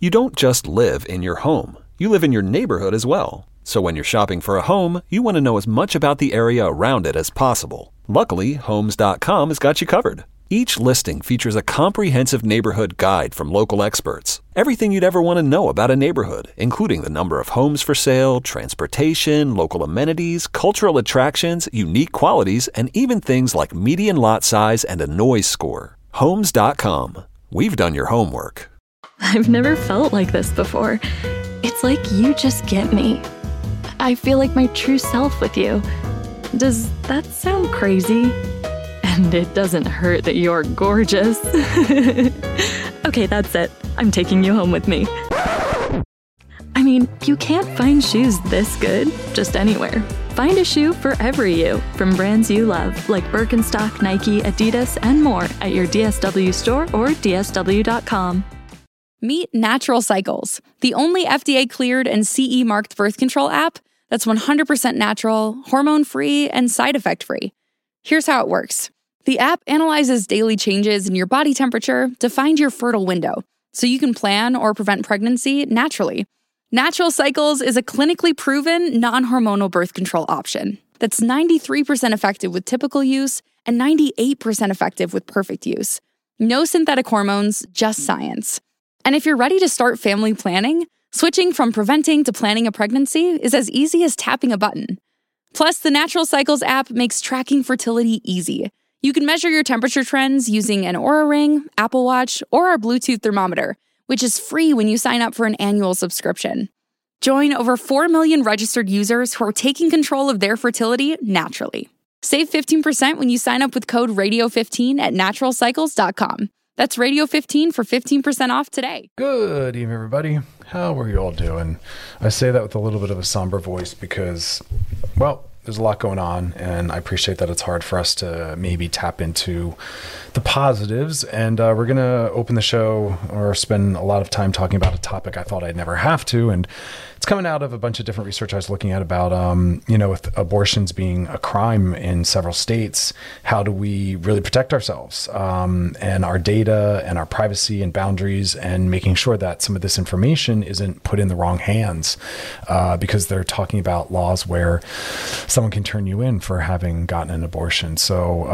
You don't just live in your home. You live in your neighborhood as well. So when you're shopping for a home, you want to know as much about the area around it as possible. Luckily, Homes.com has got you covered. Each listing features a comprehensive neighborhood guide from local experts. Everything you'd ever want to know about a neighborhood, including the number of homes for sale, transportation, local amenities, cultural attractions, unique qualities, and even things like median lot size and a noise score. Homes.com. We've done your homework. I've never felt like this before. It's like you just get me. I feel like my true self with you. Does that sound crazy? And it doesn't hurt that you're gorgeous. Okay, that's it. I'm taking you home with me. I mean, you can't find shoes this good just anywhere. Find a shoe for every you from brands you love, like Birkenstock, Nike, Adidas, and more at your DSW store or DSW.com. Meet Natural Cycles, the only FDA-cleared and CE-marked birth control app that's 100% natural, hormone-free, and side effect-free. Here's how it works. The app analyzes daily changes in your body temperature to find your fertile window, so you can plan or prevent pregnancy naturally. Natural Cycles is a clinically proven, non-hormonal birth control option that's 93% effective with typical use and 98% effective with perfect use. No synthetic hormones, just science. And if you're ready to start family planning, switching from preventing to planning a pregnancy is as easy as tapping a button. Plus, the Natural Cycles app makes tracking fertility easy. You can measure your temperature trends using an Oura Ring, Apple Watch, or our Bluetooth thermometer, which is free when you sign up for an annual subscription. Join over 4 million registered users who are taking control of their fertility naturally. Save 15% when you sign up with code RADIO15 at naturalcycles.com. That's Radio15 for 15% off today. Good evening, everybody. How are you all doing? I say that with a little bit of a somber voice because, well, there's a lot going on, and I appreciate that it's hard for us to maybe tap into the positives. And we're going to open the show or spend a lot of time talking about a topic I thought I'd never have to. And it's coming out of a bunch of different research I was looking at about, with abortions being a crime in several states, how do we really protect ourselves and our data and our privacy and boundaries, and making sure that some of this information isn't put in the wrong hands because they're talking about laws where someone can turn you in for having gotten an abortion. So,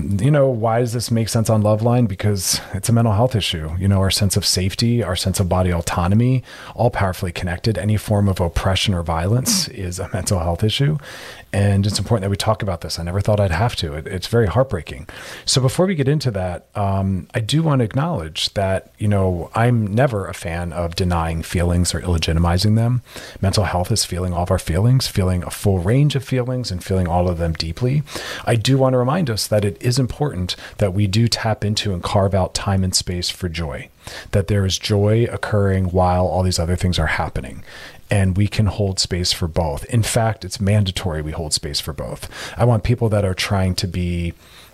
why does this make sense on Loveline? Because it's a mental health issue. Our sense of safety, our sense of body autonomy, all powerfully connected. Any form of oppression or violence is a mental health issue. And it's important that we talk about this. I never thought I'd have to. It's very heartbreaking. So before we get into that, I do want to acknowledge that, I'm never a fan of denying feelings or illegitimizing them. Mental health is feeling all of our feelings, feeling a full range of feelings and feeling all of them deeply. I do want to remind us that it is important that we do tap into and carve out time and space for joy, that there is joy occurring while all these other things are happening. And we can hold space for both. In fact, it's mandatory we hold space for both. I want people that are trying to be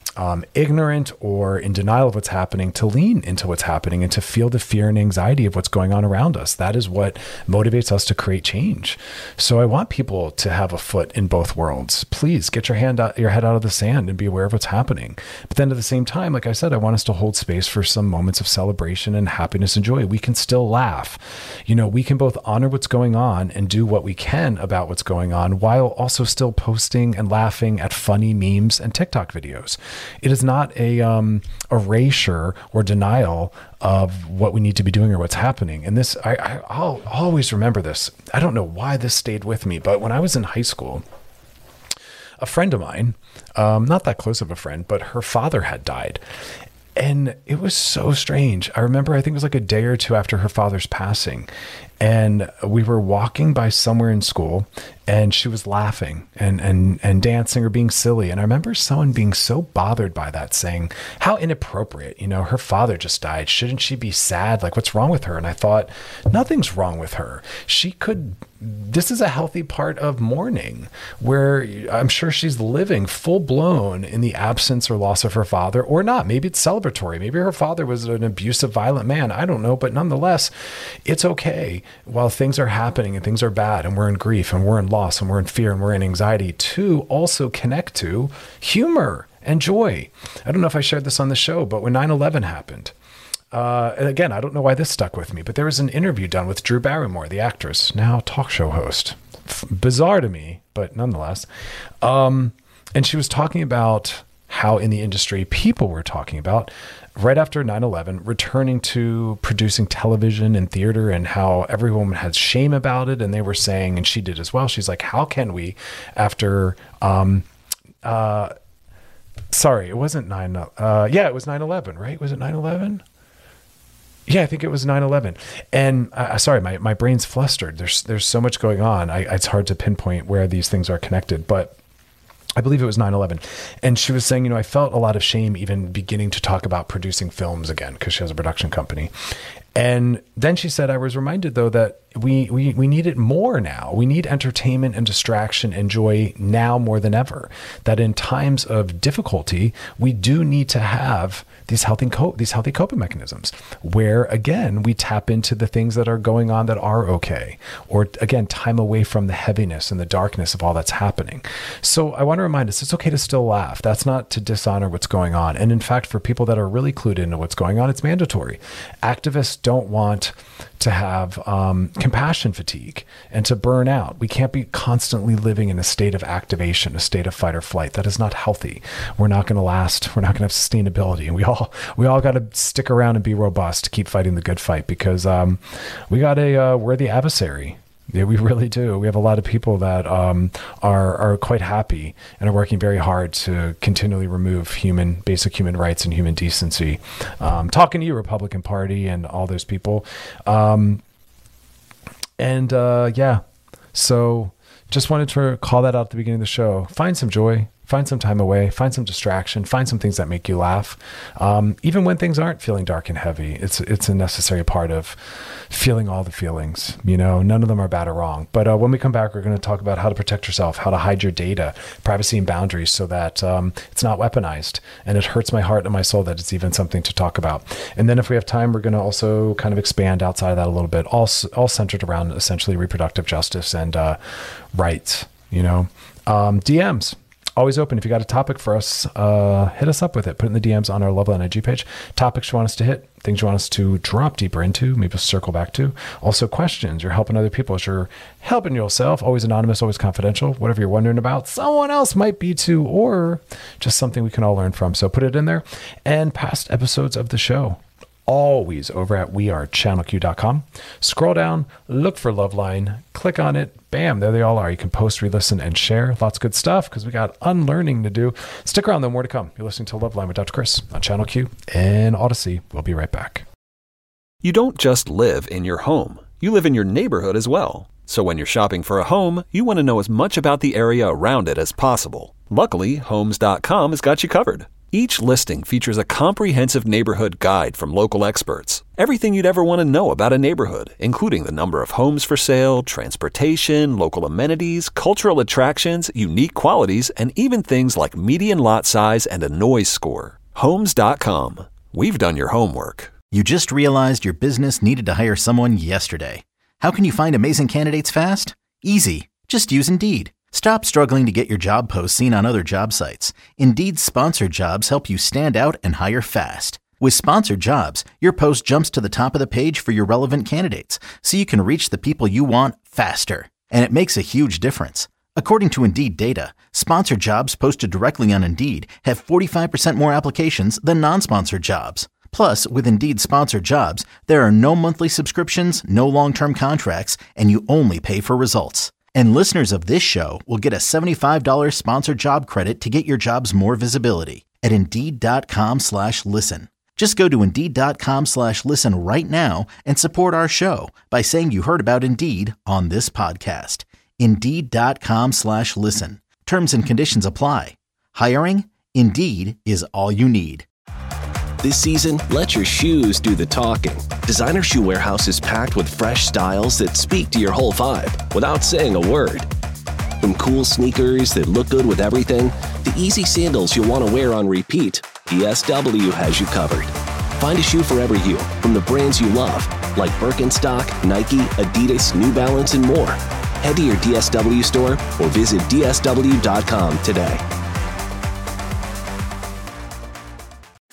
ignorant or in denial of what's happening to lean into what's happening and to feel the fear and anxiety of what's going on around us. That is what motivates us to create change. So I want people to have a foot in both worlds. Please get your head out of the sand and be aware of what's happening. But then at the same time, like I said, I want us to hold space for some moments of celebration and happiness and joy. We can still laugh. We can both honor what's going on and do what we can about what's going on while also still posting and laughing at funny memes and TikTok videos. It is not a erasure or denial of what we need to be doing or what's happening. And this, I'll always remember this. I don't know why this stayed with me, but when I was in high school, a friend of mine, not that close of a friend, but her father had died. And it was so strange. I remember, I think it was like a day or two after her father's passing. And we were walking by somewhere in school, and she was laughing and dancing or being silly. And I remember someone being so bothered by that, saying, how inappropriate, her father just died. Shouldn't she be sad? Like, what's wrong with her? And I thought, nothing's wrong with her. This is a healthy part of mourning where I'm sure she's living full blown in the absence or loss of her father, or not. Maybe it's celebratory. Maybe her father was an abusive, violent man. I don't know. But nonetheless, it's okay while things are happening and things are bad and we're in grief and we're in loss and we're in fear and we're in anxiety to also connect to humor and joy. I don't know if I shared this on the show, but when 9/11 happened, And again, I don't know why this stuck with me, but there was an interview done with Drew Barrymore, the actress, now talk show host. Bizarre to me, but nonetheless. And she was talking about how in the industry people were talking about right after 9/11 returning to producing television and theater, and how everyone had shame about it. And they were saying, and she did as well, she's like, how can we, after sorry, it wasn't it was 9/11, right? Was it 9/11? Yeah, I think it was 9/11. And sorry, my brain's flustered. There's so much going on. It's hard to pinpoint where these things are connected, but I believe it was 9/11. And she was saying, I felt a lot of shame even beginning to talk about producing films again, because she has a production company. And then she said, I was reminded, though, that we need it more now. We need entertainment and distraction and joy now more than ever. That in times of difficulty, we do need to have these healthy coping mechanisms where, again, we tap into the things that are going on that are okay, or again, time away from the heaviness and the darkness of all that's happening. So I want to remind us, it's okay to still laugh. That's not to dishonor what's going on. And in fact, for people that are really clued into what's going on, it's mandatory. Activists don't want to have compassion fatigue and to burn out. We can't be constantly living in a state of activation, a state of fight or flight. That is not healthy. We're not going to last. We're not going to have sustainability. And we all got to stick around and be robust to keep fighting the good fight, because we got a worthy adversary. Yeah, we really do. We have a lot of people that are quite happy and are working very hard to continually remove basic human rights and human decency. Talking to you, Republican Party, and all those people. So just wanted to call that out at the beginning of the show. Find some joy. Find some time away, find some distraction, find some things that make you laugh. Even when things aren't feeling dark and heavy, it's a necessary part of feeling all the feelings. None of them are bad or wrong. But when we come back, we're going to talk about how to protect yourself, how to hide your data, privacy and boundaries, so that it's not weaponized. And it hurts my heart and my soul that it's even something to talk about. And then if we have time, we're going to also kind of expand outside of that a little bit, all centered around essentially reproductive justice and rights. DMs. Always open. If you got a topic for us, hit us up with it. Put it in the DMs on our Loveline IG page. Topics you want us to hit, things you want us to drop deeper into, maybe circle back to. Also questions. You're helping other people as you're helping yourself. Always anonymous, always confidential. Whatever you're wondering about, someone else might be too, or just something we can all learn from. So put it in there. And past episodes of the show, always over at wearechannelq.com. Scroll down, look for Loveline, click on it. Bam, there they all are. You can post, re-listen, and share. Lots of good stuff because we got unlearning to do. Stick around, though. More to come. You're listening to Loveline with Dr. Chris on Channel Q and Odyssey. We'll be right back. You don't just live in your home. You live in your neighborhood as well. So when you're shopping for a home, you want to know as much about the area around it as possible. Luckily, Homes.com has got you covered. Each listing features a comprehensive neighborhood guide from local experts. Everything you'd ever want to know about a neighborhood, including the number of homes for sale, transportation, local amenities, cultural attractions, unique qualities, and even things like median lot size and a noise score. Homes.com. We've done your homework. You just realized your business needed to hire someone yesterday. How can you find amazing candidates fast? Easy. Just use Indeed. Stop struggling to get your job posts seen on other job sites. Indeed's sponsored jobs help you stand out and hire fast. With sponsored jobs, your post jumps to the top of the page for your relevant candidates, so you can reach the people you want faster. And it makes a huge difference. According to Indeed data, sponsored jobs posted directly on Indeed have 45% more applications than non-sponsored jobs. Plus, with Indeed sponsored jobs, there are no monthly subscriptions, no long-term contracts, and you only pay for results. And listeners of this show will get a $75 sponsored job credit to get your jobs more visibility at Indeed.com/listen. Just go to Indeed.com/listen right now and support our show by saying you heard about Indeed on this podcast. Indeed.com/listen. Terms and conditions apply. Hiring? Indeed is all you need. This season, let your shoes do the talking. Designer Shoe Warehouse is packed with fresh styles that speak to your whole vibe without saying a word. From cool sneakers that look good with everything, to easy sandals you'll want to wear on repeat, DSW has you covered. Find a shoe for every you from the brands you love, like Birkenstock, Nike, Adidas, New Balance, and more. Head to your DSW store or visit DSW.com today.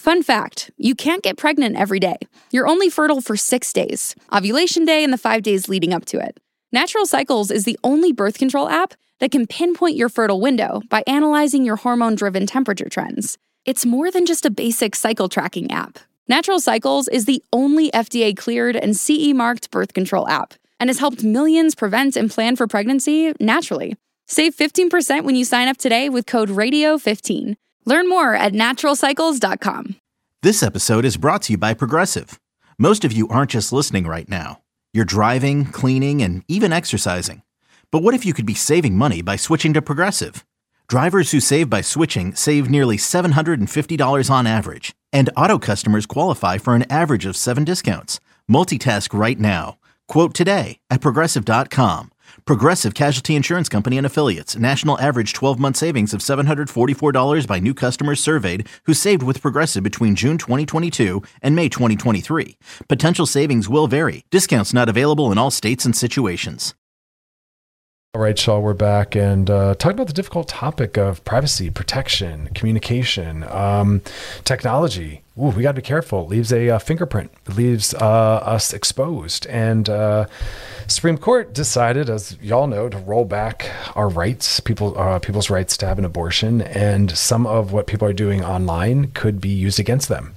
Fun fact, you can't get pregnant every day. You're only fertile for 6 days, ovulation day and the 5 days leading up to it. Natural Cycles is the only birth control app that can pinpoint your fertile window by analyzing your hormone-driven temperature trends. It's more than just a basic cycle tracking app. Natural Cycles is the only FDA-cleared and CE-marked birth control app and has helped millions prevent and plan for pregnancy naturally. Save 15% when you sign up today with code RADIO15. Learn more at naturalcycles.com. This episode is brought to you by Progressive. Most of you aren't just listening right now. You're driving, cleaning, and even exercising. But what if you could be saving money by switching to Progressive? Drivers who save by switching save nearly $750 on average. And auto customers qualify for an average of 7 discounts. Multitask right now. Quote today at Progressive.com. Progressive Casualty Insurance Company and Affiliates. National average 12-month savings of $744 by new customers surveyed who saved with Progressive between June 2022 and May 2023. Potential savings will vary. Discounts not available in all states and situations. All right, Shaw, we're back and talking about the difficult topic of privacy, protection, communication, technology. Ooh, we got to be careful. It leaves a fingerprint. It leaves us exposed. And Supreme Court decided, as y'all know, to roll back our rights, people's rights to have an abortion. And some of what people are doing online could be used against them.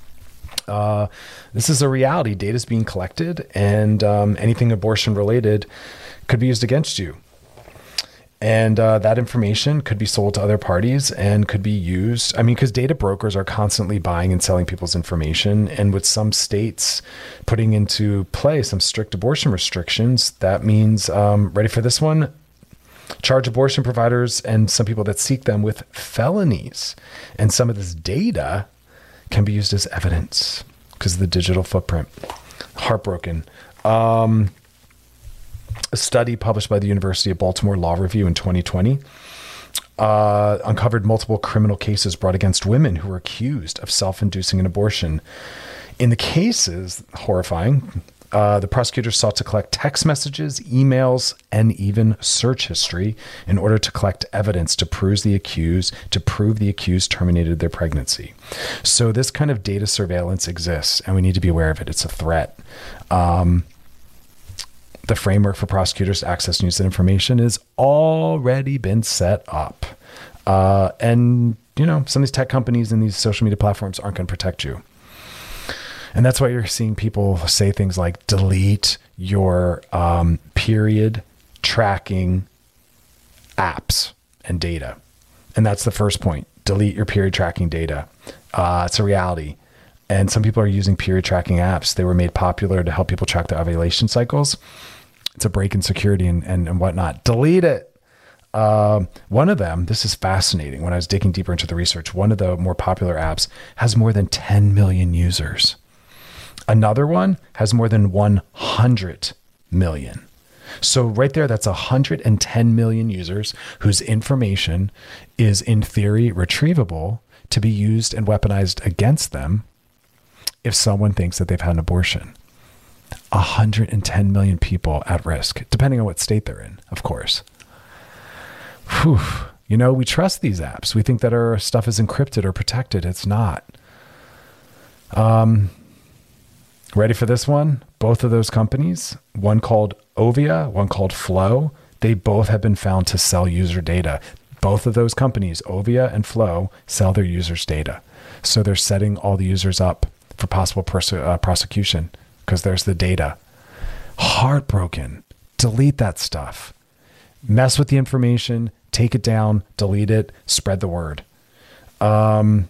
This is a reality. Data is being collected, and anything abortion related could be used against you. And that information could be sold to other parties and could be used. I mean, because data brokers are constantly buying and selling people's information. And with some states putting into play some strict abortion restrictions, that means, ready for this one? Charge abortion providers and some people that seek them with felonies. And some of this data can be used as evidence because of the digital footprint. Heartbroken. A study published by the University of Baltimore Law Review in 2020 uncovered multiple criminal cases brought against women who were accused of self-inducing an abortion. In the cases, horrifying, the prosecutors sought to collect text messages, emails, and even search history in order to collect evidence to prove the accused terminated their pregnancy. So this kind of data surveillance exists, and we need to be aware of it. It's a threat. The framework for prosecutors to access news and information has already been set up. And, you know, some of these tech companies and these social media platforms aren't going to protect you. And that's why you're seeing people say things like delete your period tracking apps and data. And that's the first point. Delete your period tracking data. It's a reality. And some people are using period tracking apps. They were made popular to help people track their ovulation cycles. It's a break in security and whatnot. Delete it. One of them, this is fascinating. When I was digging deeper into the research, one of the more popular apps has more than 10 million users. Another one has more than 100 million. So right there, that's 110 million users whose information is in theory retrievable to be used and weaponized against them if someone thinks that they've had an abortion. 110 million people at risk, depending on what state they're in, of course. Whew. You know, we trust these apps. We think that our stuff is encrypted or protected. It's not. Ready for this one? Both of those companies, one called Ovia, one called Flow, they both have been found to sell user data. Both of those companies, Ovia and Flow, sell their users' data. So they're setting all the users up for possible prosecution because there's the data. Heartbroken. Delete that stuff. Mess with the information, take it down, delete it, spread the word. Let's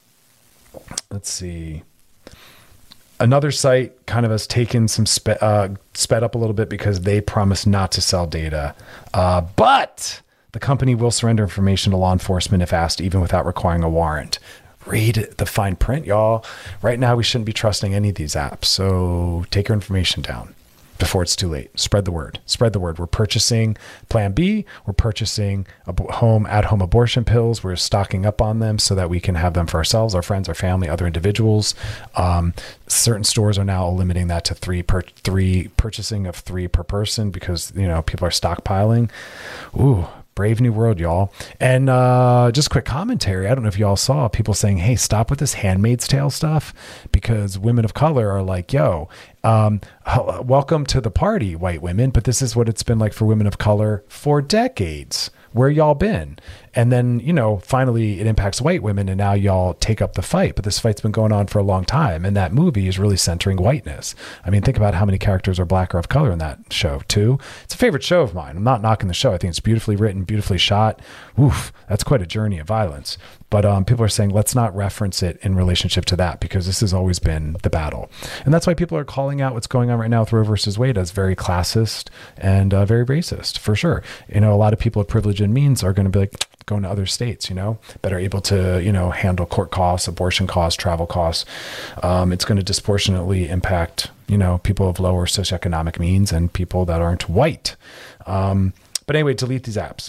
see. Another site kind of has taken some sped up a little bit because they promise not to sell data. But the company will surrender information to law enforcement if asked, even without requiring a warrant. Read the fine print, y'all. Right now, we shouldn't be trusting any of these apps. So take your information down before it's too late. Spread the word. Spread the word. We're purchasing Plan B. We're purchasing at-home abortion pills. We're stocking up on them so that we can have them for ourselves, our friends, our family, other individuals. Certain stores are now limiting that to purchasing of 3 per person because, you know, people are stockpiling. Ooh, Brave new world, y'all. And just quick commentary. I don't know if y'all saw people saying, hey, stop with this Handmaid's Tale stuff, because women of color are like, yo, welcome to the party, white women. But this is what it's been like for women of color for decades. Where y'all been? And then, finally it impacts white women, and now y'all take up the fight. But this fight's been going on for a long time. And that movie is really centering whiteness. I mean, think about how many characters are black or of color in that show too. It's a favorite show of mine. I'm not knocking the show. I think it's beautifully written, beautifully shot. Oof, that's quite a journey of violence. But people are saying, let's not reference it in relationship to that, because this has always been the battle. And that's why people are calling out what's going on right now with Roe versus Wade as very classist and very racist, for sure. A lot of people of privilege and means are going to be like going to other states, that are able to, handle court costs, abortion costs, travel costs. It's going to disproportionately impact, people of lower socioeconomic means and people that aren't white. But anyway, delete these apps.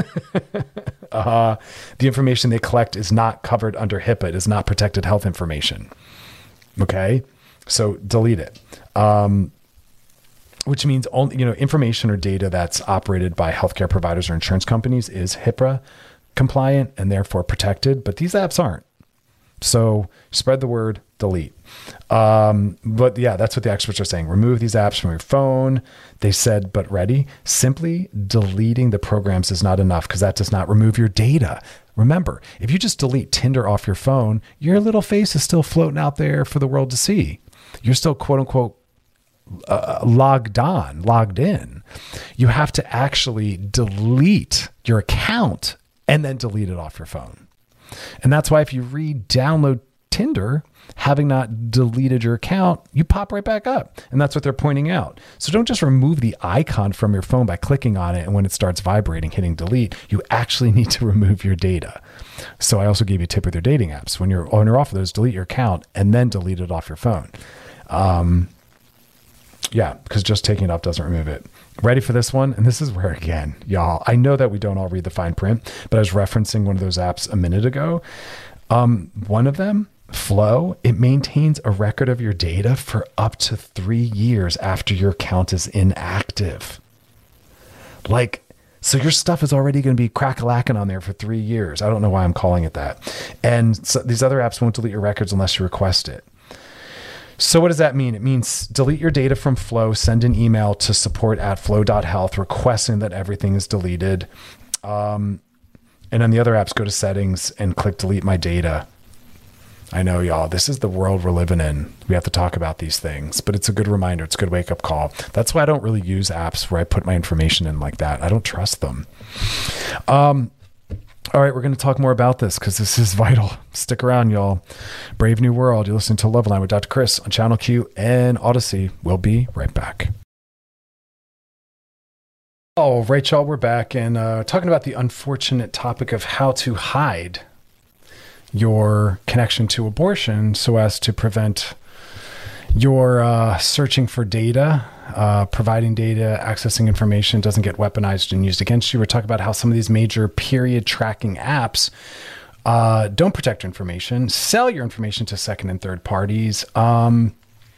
The information they collect is not covered under HIPAA. It is not protected health information. Okay, so delete it. Which means only, information or data that's operated by healthcare providers or insurance companies is HIPAA compliant and therefore protected, but these apps aren't. So spread the word, delete. But yeah, that's what the experts are saying. Remove these apps from your phone. They said, but ready, simply deleting the programs is not enough, because that does not remove your data. Remember, if you just delete Tinder off your phone, your little face is still floating out there for the world to see. You're still quote unquote logged in. You have to actually delete your account and then delete it off your phone. And that's why if you re-download Tinder, having not deleted your account, you pop right back up. And that's what they're pointing out. So don't just remove the icon from your phone by clicking on it, and when it starts vibrating, hitting delete. You actually need to remove your data. So I also gave you a tip with your dating apps. When you're off of those, delete your account and then delete it off your phone. Yeah, because just taking it off doesn't remove it. Ready for this one? And this is where, again, y'all, I know that we don't all read the fine print, but I was referencing one of those apps a minute ago. One of them, Flow, it maintains a record of your data for up to 3 years after your account is inactive. So your stuff is already going to be crack-a-lacking on there for 3 years. I don't know why I'm calling it that. And so these other apps won't delete your records unless you request it. So what does that mean? It means delete your data from Flow, send an email to support@flow.health requesting that everything is deleted. And on the other apps, go to settings and click delete my data. I know, y'all, this is the world we're living in. We have to talk about these things, but it's a good reminder. It's a good wake-up call. That's why I don't really use apps where I put my information in like that. I don't trust them. All right, we're going to talk more about this because this is vital. Stick around, y'all. Brave New World. You're listening to Loveline with Dr. Chris on Channel Q and Odyssey. We'll be right back. All right, y'all, we're back and talking about the unfortunate topic of how to hide your connection to abortion so as to prevent your searching for data, providing data, accessing information doesn't get weaponized and used against you. We're talking about how some of these major period tracking apps don't protect your information, sell your information to second and third parties, and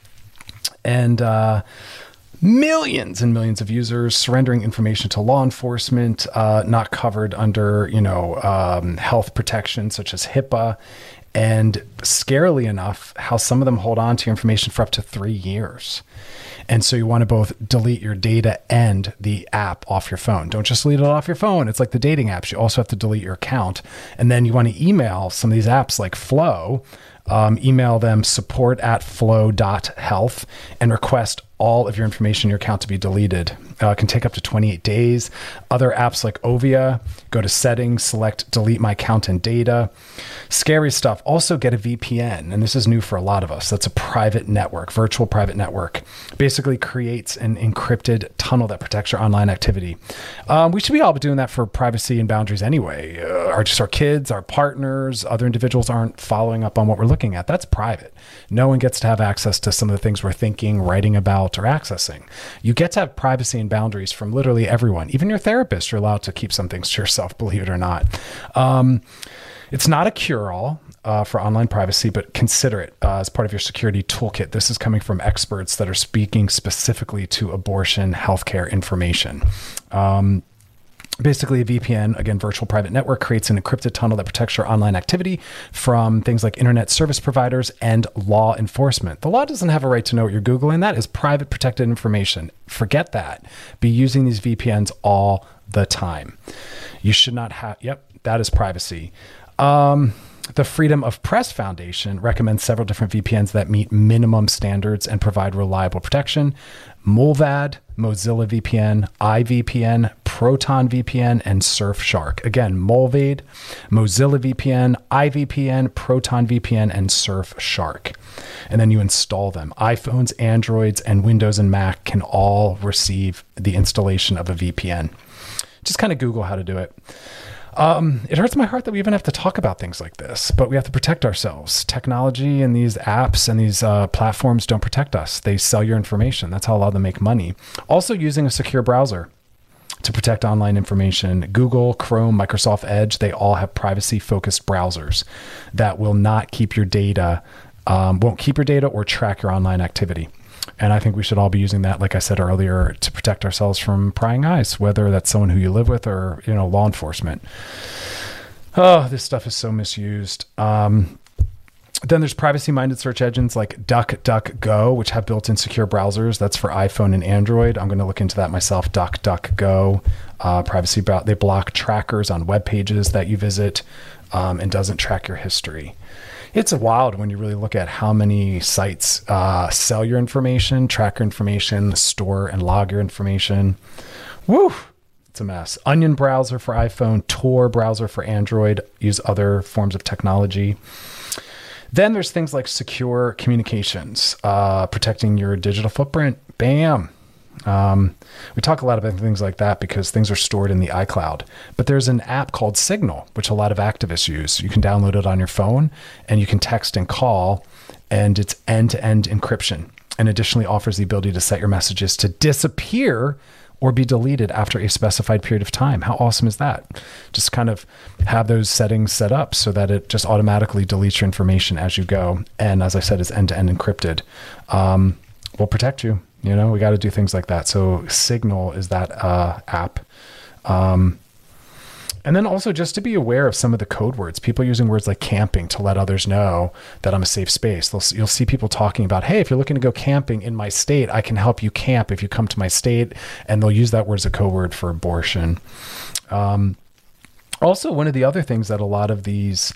millions and millions of users surrendering information to law enforcement, not covered under, health protection such as HIPAA. And scarily enough, how some of them hold on to your information for up to 3 years. And so you want to both delete your data and the app off your phone. Don't just delete it off your phone. It's like the dating apps. You also have to delete your account. And then you want to email some of these apps like Flow, email them support@flow.health and request all of your information in your account to be deleted. It can take up to 28 days. Other apps like Ovia, go to settings, select delete my account and data. Scary stuff. Also get a VPN. And this is new for a lot of us. That's a private network, virtual private network. Basically creates an encrypted tunnel that protects your online activity. We should be all doing that for privacy and boundaries anyway. Our kids, our partners, other individuals aren't following up on what we're looking at. That's private. No one gets to have access to some of the things we're thinking, writing about, or accessing. You get to have privacy and boundaries from literally everyone. Even your therapist, you're allowed to keep some things to yourself, believe it or not. It's not a cure-all for online privacy, but consider it as part of your security toolkit. This is coming from experts that are speaking specifically to abortion healthcare information. Basically, a VPN, again, virtual private network, creates an encrypted tunnel that protects your online activity from things like internet service providers and law enforcement. The law doesn't have a right to know what you're Googling. That is private protected information. Forget that. Be using these VPNs all the time. You should not have, that is privacy. The Freedom of Press Foundation recommends several different VPNs that meet minimum standards and provide reliable protection. Mullvad, Mozilla VPN, iVPN, Proton VPN, and Surfshark. Again, Mullvad, Mozilla VPN, iVPN, Proton VPN, and Surfshark. And then you install them. iPhones, Androids, and Windows and Mac can all receive the installation of a VPN. Just kind of Google how to do it. It hurts my heart that we even have to talk about things like this, but we have to protect ourselves. Technology and these apps and these platforms don't protect us. They sell your information. That's how a lot of them make money. Also, using a secure browser to protect online information. Google, Chrome, Microsoft Edge, they all have privacy-focused browsers that will not keep your data, won't keep your data or track your online activity. And I think we should all be using that, like I said earlier, to protect ourselves from prying eyes, whether that's someone who you live with or, law enforcement. Oh, this stuff is so misused. Then there's privacy-minded search engines like DuckDuckGo, which have built-in secure browsers. That's for iPhone and Android. I'm going to look into that myself. DuckDuckGo, they block trackers on web pages that you visit and doesn't track your history. It's wild when you really look at how many sites sell your information, track your information, store and log your information. Woo! It's a mess. Onion browser for iPhone, Tor browser for Android, use other forms of technology. Then there's things like secure communications, protecting your digital footprint. Bam. We talk a lot about things like that because things are stored in the iCloud. But there's an app called Signal, which a lot of activists use. You can download it on your phone and you can text and call, and it's end-to-end encryption, and additionally offers the ability to set your messages to disappear or be deleted after a specified period of time. How awesome is that? Just kind of have those settings set up so that it just automatically deletes your information as you go. And as I said, it's end-to-end encrypted. Will protect you. We got to do things like that. So Signal is that app. And then also just to be aware of some of the code words, people using words like camping to let others know that I'm a safe space. You'll see people talking about, hey, if you're looking to go camping in my state, I can help you camp if you come to my state. And they'll use that word as a code word for abortion. Also, one of the other things that a lot of these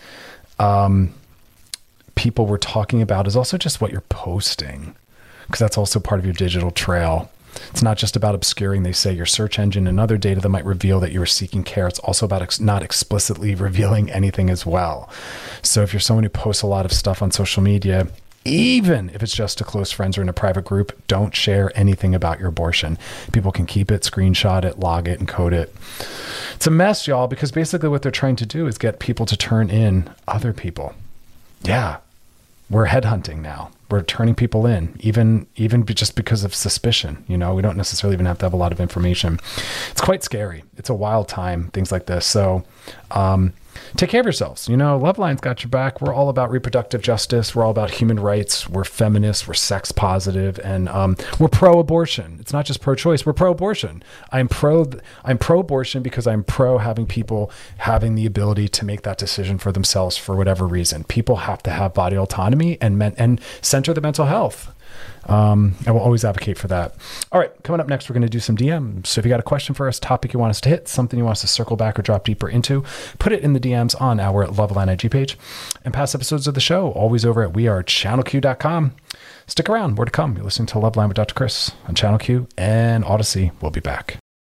people were talking about is also just what you're posting, because that's also part of your digital trail. It's not just about obscuring, they say, your search engine and other data that might reveal that you are seeking care. It's also about not explicitly revealing anything as well. So if you're someone who posts a lot of stuff on social media, even if it's just to close friends or in a private group, don't share anything about your abortion. People can keep it, screenshot it, log it, and code it. It's a mess, y'all, because basically what they're trying to do is get people to turn in other people. Yeah, we're headhunting now. We're turning people in, even just because of suspicion. We don't necessarily even have to have a lot of information. It's quite scary. It's a wild time, things like this. So take care of yourselves. Loveline's got your back. We're all about reproductive justice. We're all about human rights. We're feminists. We're sex positive, and we're pro-abortion. It's not just pro-choice. We're pro-abortion. I'm pro-abortion because I'm pro having people having the ability to make that decision for themselves for whatever reason. People have to have body autonomy and center their mental health. I will always advocate for that. All right, coming up next, we're going to do some DMs. So if you got a question for us, topic you want us to hit, something you want us to circle back or drop deeper into, put it in the DMs on our Loveline IG page. And past episodes of the show, always over at wearechannelq.com. Stick around, more to come. You're listening to Loveline with Dr. Chris on Channel Q and Odyssey. We'll be back.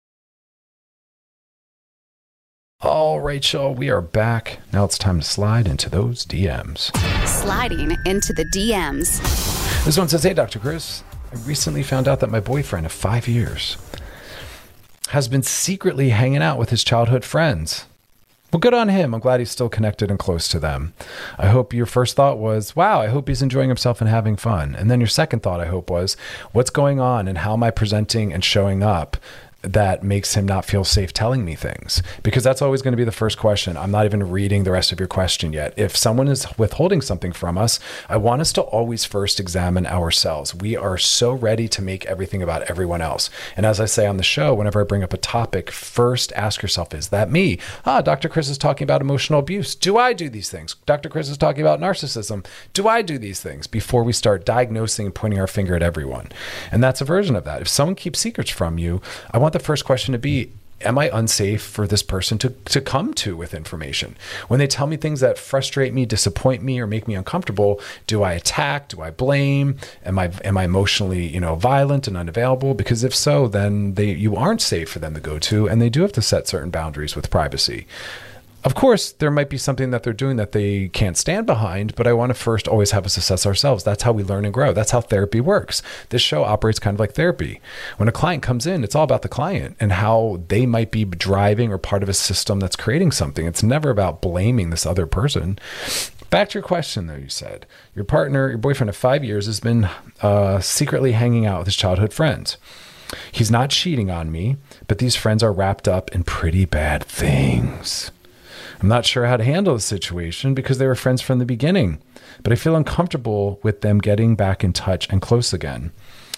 All right, y'all, we are back. Now it's time to slide into those DMs. Sliding into the DMs. This one says, hey, Dr. Chris, I recently found out that my boyfriend of 5 years has been secretly hanging out with his childhood friends. Well, good on him. I'm glad he's still connected and close to them. I hope your first thought was, wow, I hope he's enjoying himself and having fun. And then your second thought, I hope, was, what's going on and how am I presenting and showing up that makes him not feel safe telling me things? Because that's always going to be the first question. I'm not even reading the rest of your question yet. If someone is withholding something from us, I want us to always first examine ourselves. We are so ready to make everything about everyone else. And as I say on the show, whenever I bring up a topic, first ask yourself, is that me? Dr. Chris is talking about emotional abuse. Do I do these things? Dr. Chris is talking about narcissism. Do I do these things? Before we start diagnosing and pointing our finger at everyone. And that's a version of that. If someone keeps secrets from you, I want the first question to be, am I unsafe for this person to come to with information? When they tell me things that frustrate me, disappoint me, or make me uncomfortable, do I attack? Do I blame? Am I emotionally, violent and unavailable? Because if so, then you aren't safe for them to go to, and they do have to set certain boundaries with privacy. Of course, there might be something that they're doing that they can't stand behind, but I want to first always have us assess ourselves. That's how we learn and grow. That's how therapy works. This show operates kind of like therapy. When a client comes in, it's all about the client and how they might be driving or part of a system that's creating something. It's never about blaming this other person. Back to your question, though, you said your boyfriend of 5 years has been secretly hanging out with his childhood friends. He's not cheating on me, but these friends are wrapped up in pretty bad things. I'm not sure how to handle the situation because they were friends from the beginning, but I feel uncomfortable with them getting back in touch and close again.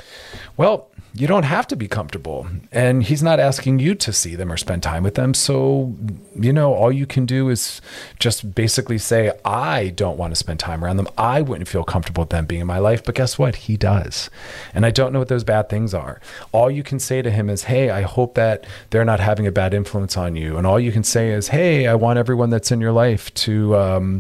Well, you don't have to be comfortable, and he's not asking you to see them or spend time with them. So, all you can do is just basically say, I don't want to spend time around them. I wouldn't feel comfortable with them being in my life, but guess what? He does. And I don't know what those bad things are. All you can say to him is, hey, I hope that they're not having a bad influence on you. And all you can say is, hey, I want everyone that's in your life to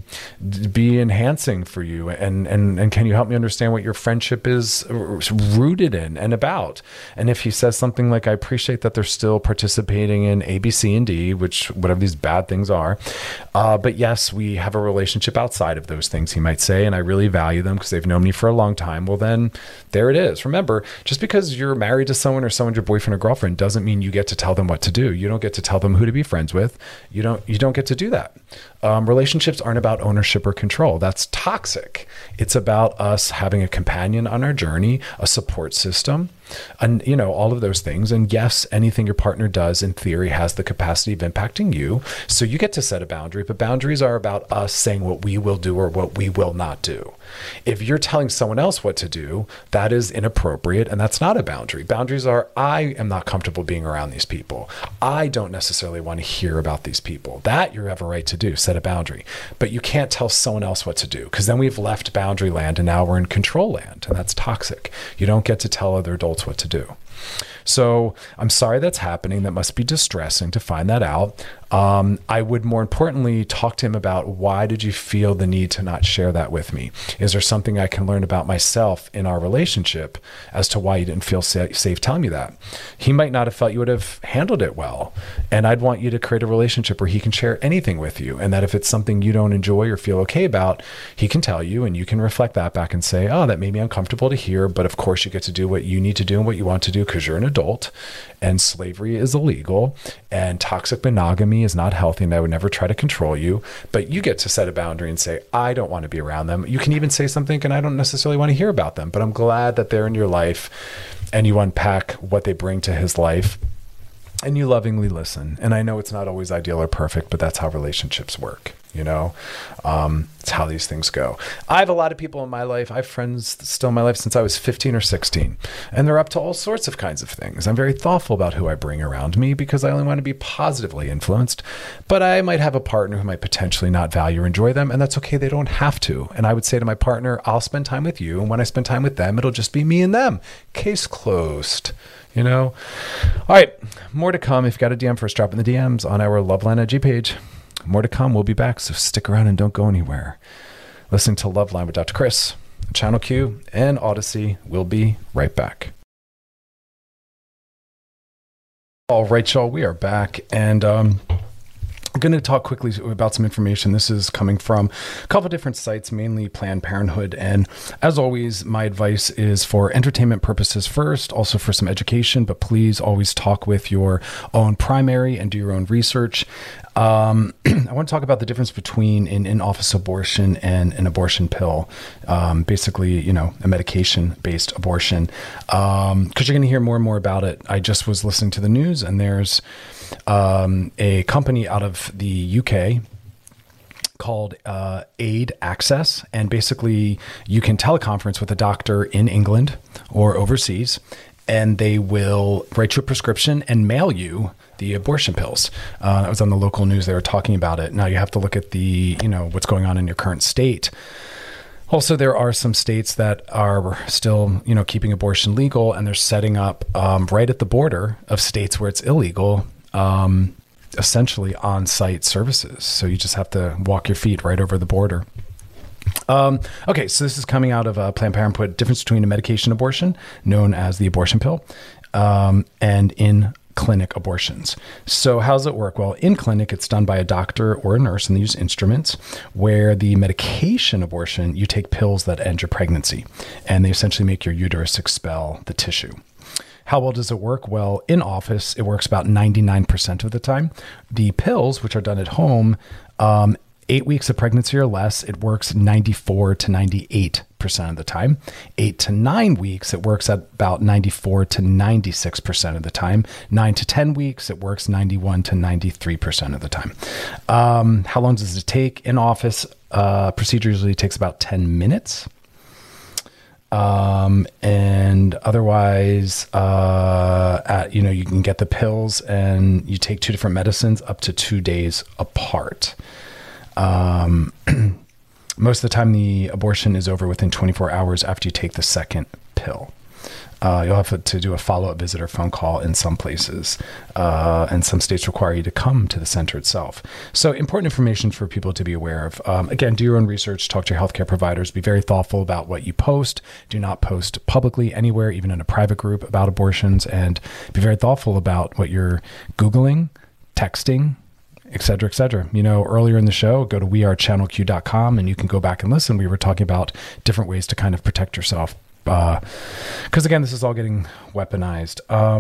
be enhancing for you. And can you help me understand what your friendship is rooted in and about? And if he says something like, I appreciate that they're still participating in A, B, C, and D, which whatever these bad things are. But yes, we have a relationship outside of those things, he might say, and I really value them because they've known me for a long time. Well, then there it is. Remember, just because you're married to someone or someone's your boyfriend or girlfriend doesn't mean you get to tell them what to do. You don't get to tell them who to be friends with. You don't get to do that. Relationships aren't about ownership or control. That's toxic. It's about us having a companion on our journey, a support system, and all of those things. And yes, anything your partner does in theory has the capacity of impacting you. So you get to set a boundary, but boundaries are about us saying what we will do or what we will not do. If you're telling someone else what to do, that is inappropriate, and that's not a boundary. Boundaries are, I am not comfortable being around these people. I don't necessarily want to hear about these people. That you have a right to do, set a boundary. But you can't tell someone else what to do, because then we've left boundary land and now we're in control land, and that's toxic. You don't get to tell other adults what to do. So I'm sorry that's happening. That must be distressing to find that out. I would more importantly talk to him about, why did you feel the need to not share that with me? Is there something I can learn about myself in our relationship as to why you didn't feel safe telling me that? He might not have felt you would have handled it well. And I'd want you to create a relationship where he can share anything with you. And that if it's something you don't enjoy or feel okay about, he can tell you, and you can reflect that back and say, oh, that made me uncomfortable to hear. But of course you get to do what you need to do and what you want to do because you're an adult, and slavery is illegal, and toxic monogamy is not healthy, and I would never try to control you. But you get to set a boundary and say, I don't want to be around them. You can even say something, and I don't necessarily want to hear about them, but I'm glad that they're in your life, and you unpack what they bring to his life, and you lovingly listen. And I know it's not always ideal or perfect, but that's how relationships work. It's how these things go. I have a lot of people in my life. I have friends still in my life since I was 15 or 16, and they're up to all sorts of kinds of things. I'm very thoughtful about who I bring around me because I only want to be positively influenced, but I might have a partner who might potentially not value or enjoy them, and that's okay. They don't have to. And I would say to my partner, I'll spend time with you, and when I spend time with them, it'll just be me and them. Case closed. All right, more to come. If you've got a DM for us, drop in the DMs on our Loveline IG page. More to come. We'll be back, so stick around and don't go anywhere. Listening to Loveline with Dr. Chris, Channel Q, and Odyssey. We'll be right back. All right, y'all, we are back, and going to talk quickly about some information. This is coming from a couple different sites, mainly Planned Parenthood. And as always, my advice is for entertainment purposes first, also for some education, but please always talk with your own primary and do your own research. I want to talk about the difference between an in-office abortion and an abortion pill. Basically, a medication-based abortion. Because you're going to hear more and more about it. I just was listening to the news, and there's a company out of the UK called Aid Access, and basically you can teleconference with a doctor in England or overseas, and they will write you a prescription and mail you the abortion pills. That was on the local news. They were talking about it. Now you have to look at the, what's going on in your current state. Also, there are some states that are still, keeping abortion legal, and they're setting up right at the border of states where it's illegal, essentially on-site services. So you just have to walk your feet right over the border. Okay, so this is coming out of Planned Parenthood. Difference between a medication abortion, known as the abortion pill, and in-clinic abortions. So how does it work? Well, in clinic, it's done by a doctor or a nurse, and they use instruments. Where the medication abortion, you take pills that end your pregnancy, and they essentially make your uterus expel the tissue. How well does it work? Well, in office, it works about 99% of the time. The pills, which are done at home, 8 weeks of pregnancy or less, it works 94 to 98% of the time. 8 to 9 weeks, it works at about 94 to 96% of the time. 9 to 10 weeks, it works 91 to 93% of the time. How long does it take? In office, procedure usually takes about 10 minutes. And otherwise, you can get the pills, and you take 2 different medicines up to 2 days apart. Most of the time the abortion is over within 24 hours after you take the second pill. You'll have to do a follow-up visit or phone call in some places, and some states require you to come to the center itself. So important information for people to be aware of. Again, do your own research, talk to your healthcare providers, be very thoughtful about what you post. Do not post publicly anywhere, even in a private group, about abortions, and be very thoughtful about what you're Googling, texting, et cetera, et cetera. Earlier in the show, go to wearechannelq.com and you can go back and listen. We were talking about different ways to kind of protect yourself. Because again, this is all getting weaponized.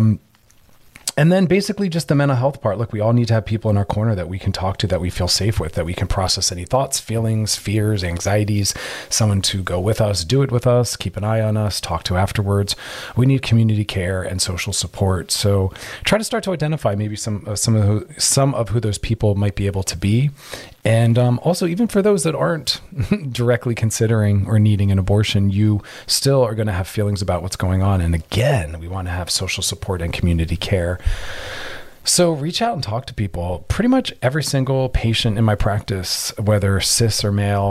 And then basically just the mental health part. Look, we all need to have people in our corner that we can talk to, that we feel safe with, that we can process any thoughts, feelings, fears, anxieties, someone to go with us, do it with us, keep an eye on us, talk to afterwards. We need community care and social support. So try to start to identify maybe some of who those people might be able to be. And also, even for those that aren't directly considering or needing an abortion, you still are going to have feelings about what's going on. And again, we want to have social support and community care. So reach out and talk to people. Pretty much every single patient in my practice, whether cis or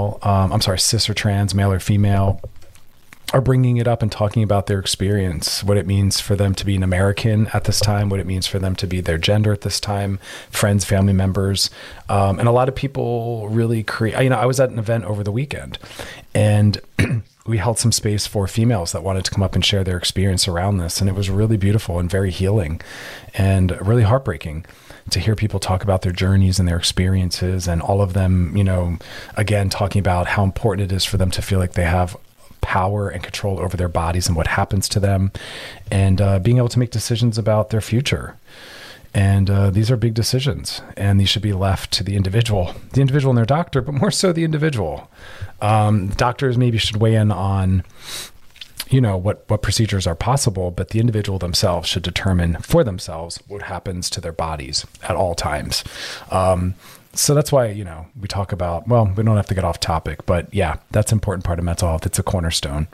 trans, male or female, are bringing it up and talking about their experience, what it means for them to be an American at this time, what it means for them to be their gender at this time, friends, family members. And a lot of people really I was at an event over the weekend, and we held some space for females that wanted to come up and share their experience around this. And it was really beautiful and very healing and really heartbreaking to hear people talk about their journeys and their experiences, and all of them, again, talking about how important it is for them to feel like they have power and control over their bodies and what happens to them, and being able to make decisions about their future. And these are big decisions, and these should be left to the individual and their doctor, but more so the individual. Doctors maybe should weigh in on, what procedures are possible, but the individual themselves should determine for themselves what happens to their bodies at all times. So that's why, we talk about, well, we don't have to get off topic, but yeah, that's an important part of mental health. It's a cornerstone.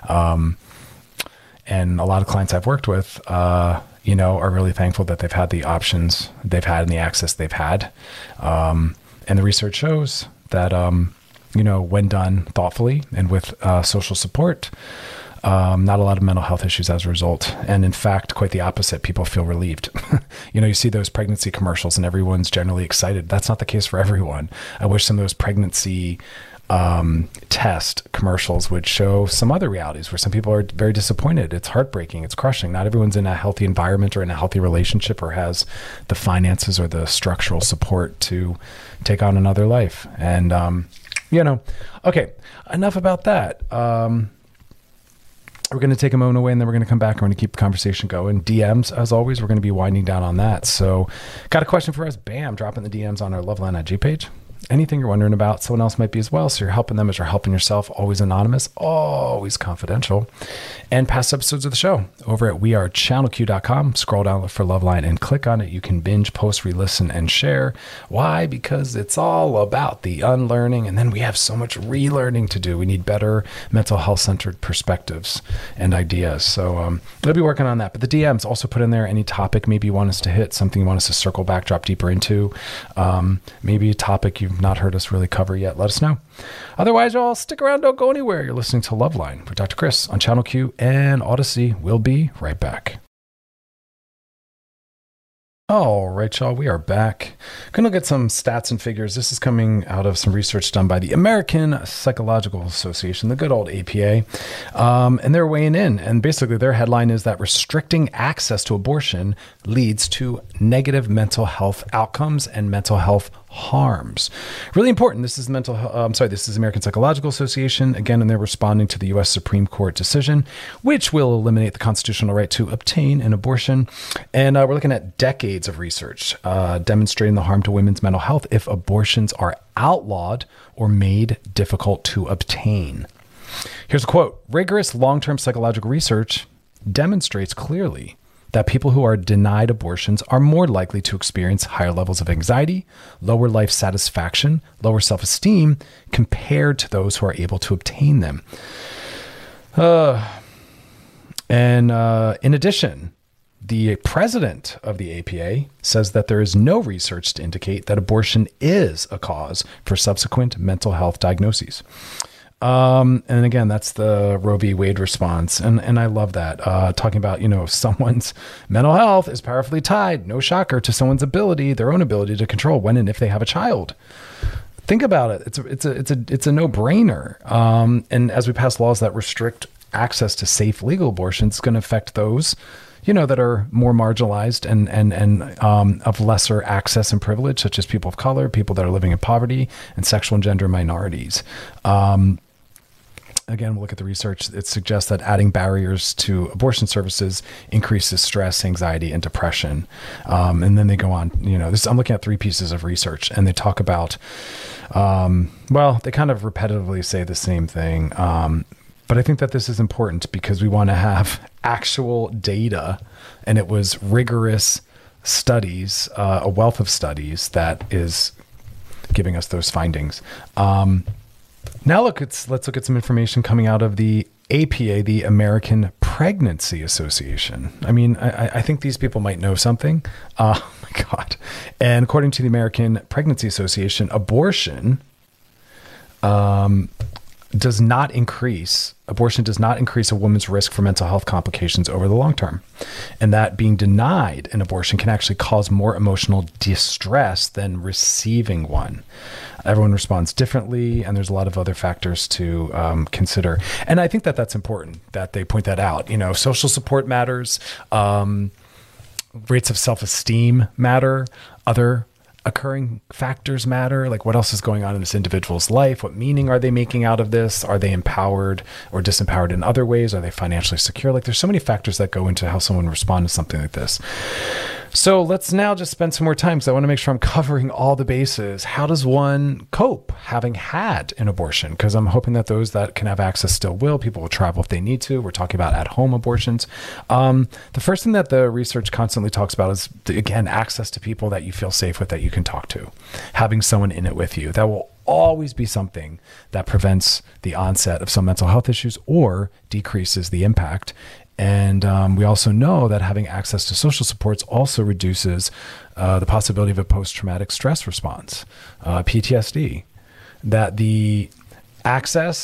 And a lot of clients I've worked with, are really thankful that they've had the options they've had and the access they've had. And the research shows that, when done thoughtfully and with social support, not a lot of mental health issues as a result. And in fact, quite the opposite. People feel relieved. You see those pregnancy commercials and everyone's generally excited. That's not the case for everyone. I wish some of those pregnancy test commercials would show some other realities where some people are very disappointed. It's heartbreaking. It's crushing. Not everyone's in a healthy environment or in a healthy relationship or has the finances or the structural support to take on another life. And, okay, enough about that. We're going to take a moment away and then we're going to come back. We're going to keep the conversation going. DMs, as always, we're going to be winding down on that. So got a question for us? Bam, drop in the DMs on our Loveline IG page. Anything you're wondering about, someone else might be as well. So you're helping them as you're helping yourself. Always anonymous, always confidential. And past episodes of the show over at wearechannelq.com. Scroll down, look for Loveline and click on it. You can binge, post, re-listen, and share. Why? Because it's all about the unlearning. And then we have so much relearning to do. We need better mental health centered perspectives and ideas. So we'll be working on that. But the DMs, also put in there any topic maybe you want us to hit, something you want us to circle back, drop deeper into. Maybe a topic you've not heard us really cover yet. Let us know. Otherwise, y'all stick around. Don't go anywhere. You're listening to Loveline with Dr. Chris on Channel Q and Odyssey. We'll be right back. All right, y'all, we are back. Going to look at some stats and figures. This is coming out of some research done by the American Psychological Association, the good old APA. And they're weighing in. And basically their headline is that restricting access to abortion leads to negative mental health outcomes and mental health harms. Really important. This is this is American Psychological Association again, and they're responding to the U.S. Supreme Court decision, which will eliminate the constitutional right to obtain an abortion. And we're looking at decades of research demonstrating the harm to women's mental health if abortions are outlawed or made difficult to obtain. Here's a quote: rigorous long-term psychological research demonstrates clearly that people who are denied abortions are more likely to experience higher levels of anxiety, lower life satisfaction, lower self-esteem compared to those who are able to obtain them. In addition, the president of the APA says that there is no research to indicate that abortion is a cause for subsequent mental health diagnoses. And again, that's the Roe v. Wade response. And I love that. Talking about, someone's mental health is powerfully tied, no shocker, to someone's their own ability to control when and if they have a child. Think about it. It's a no-brainer. And as we pass laws that restrict access to safe legal abortions, it's going to affect those, that are more marginalized and of lesser access and privilege, such as people of color, people that are living in poverty, and sexual and gender minorities. Again, we'll look at the research. It suggests that adding barriers to abortion services increases stress, anxiety, and depression. And then they go on, I'm looking at 3 pieces of research, and they talk about, they kind of repetitively say the same thing. But I think that this is important because we want to have actual data, and it was rigorous studies, a wealth of studies that is giving us those findings. Now let's look at some information coming out of the APA, the American Pregnancy Association. I mean, I think these people might know something. Oh my God. And according to the American Pregnancy Association, abortion does not increase a woman's risk for mental health complications over the long term. And that being denied an abortion can actually cause more emotional distress than receiving one. Everyone responds differently, and there's a lot of other factors to consider. And I think that that's important that they point that out. Social support matters, rates of self-esteem matter, other occurring factors matter, like what else is going on in this individual's life, what meaning are they making out of this, are they empowered or disempowered in other ways, are they financially secure? Like there's so many factors that go into how someone responds to something like this. So let's now just spend some more time, because I want to make sure I'm covering all the bases. How does one cope having had an abortion? Because I'm hoping that those that can have access still will. People will travel if they need to. We're talking about at-home abortions. The first thing that the research constantly talks about is, again, access to people that you feel safe with, that you can talk to. Having someone in it with you. That will always be something that prevents the onset of some mental health issues or decreases the impact. And we also know that having access to social supports also reduces the possibility of a post-traumatic stress response, PTSD. That the access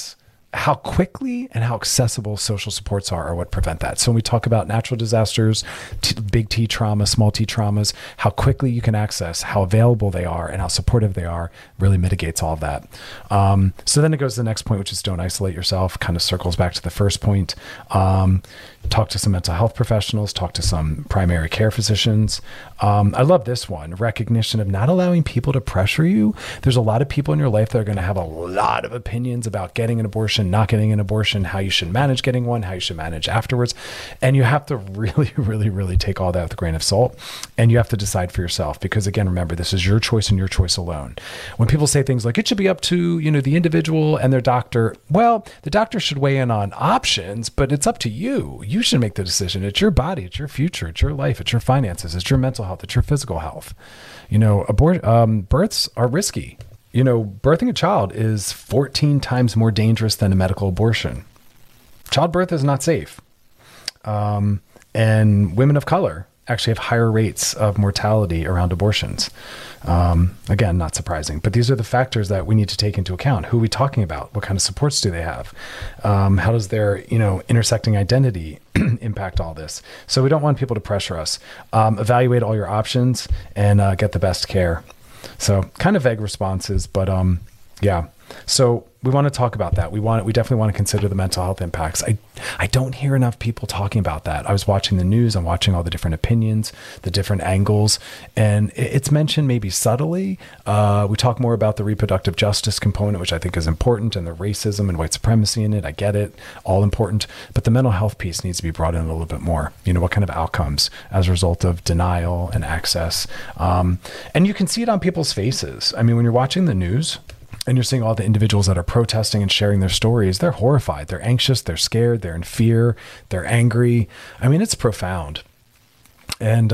how quickly and how accessible social supports are what prevent that. So when we talk about natural disasters, big T trauma, small T traumas, how quickly you can access, how available they are, and how supportive they are really mitigates all of that. So then it goes to the next point, which is don't isolate yourself. Kind of circles back to the first point. Talk to some mental health professionals, talk to some primary care physicians. I love this one, recognition of not allowing people to pressure you. There's a lot of people in your life that are going to have a lot of opinions about getting an abortion, not getting an abortion, how you should manage getting one, how you should manage afterwards. And you have to really, really, really take all that with a grain of salt. And you have to decide for yourself, because again, remember, this is your choice and your choice alone. When people say things like it should be up to, the individual and their doctor, well, the doctor should weigh in on options, but it's up to you. You should make the decision. It's your body, it's your future, it's your life, it's your finances, it's your mental health, it's your physical health. Births are risky. Birthing a child is 14 times more dangerous than a medical abortion. Childbirth is not safe. And women of color actually have higher rates of mortality around abortions. Again, not surprising, but these are the factors that we need to take into account. Who are we talking about? What kind of supports do they have? How does their, intersecting identity impact all this? So we don't want people to pressure us. Evaluate all your options and get the best care. So kind of vague responses, but yeah. So we want to talk about that. We definitely want to consider the mental health impacts. I don't hear enough people talking about that. I was watching the news. I'm watching all the different opinions, the different angles, and it's mentioned maybe subtly. We talk more about the reproductive justice component, which I think is important, and the racism and white supremacy in it. I get it, all important, but the mental health piece needs to be brought in a little bit more. What kind of outcomes as a result of denial and access. And you can see it on people's faces. I mean, when you're watching the news, and you're seeing all the individuals that are protesting and sharing their stories, they're horrified, they're anxious, they're scared, they're in fear, they're angry. I mean, it's profound. And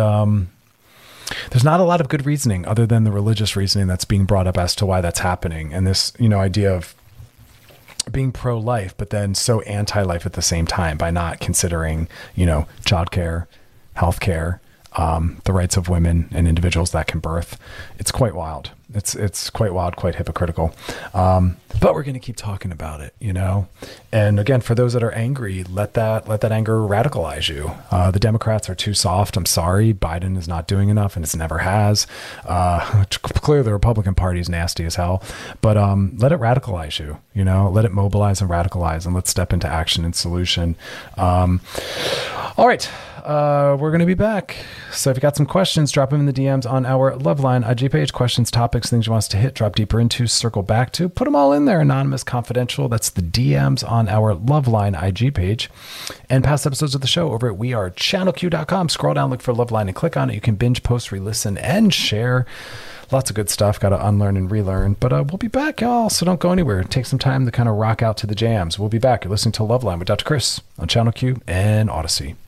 there's not a lot of good reasoning other than the religious reasoning that's being brought up as to why that's happening. And this, idea of being pro-life, but then so anti-life at the same time by not considering, childcare, healthcare, the rights of women and individuals that can birth. It's quite wild. It's quite wild, quite hypocritical. But we're going to keep talking about it, And again, for those that are angry, let that anger radicalize you. The Democrats are too soft. I'm sorry. Biden is not doing enough, and it's never has. Clearly, the Republican Party is nasty as hell. But let it radicalize you. Let it mobilize and radicalize, and let's step into action and solution. All right. We're going to be back. So if you got some questions, drop them in the DMs on our Loveline IG page. Questions, topics, things you want us to hit, drop deeper into, circle back to. Put them all in there, anonymous, confidential. That's the DMs on our Loveline IG page. And past episodes of the show over at wearechannelq.com. Scroll down, look for Loveline, and click on it. You can binge, post, re-listen, and share. Lots of good stuff. Got to unlearn and relearn. But we'll be back, y'all. So don't go anywhere. Take some time to kind of rock out to the jams. We'll be back. You're listening to Loveline with Dr. Chris on Channel Q and Odyssey.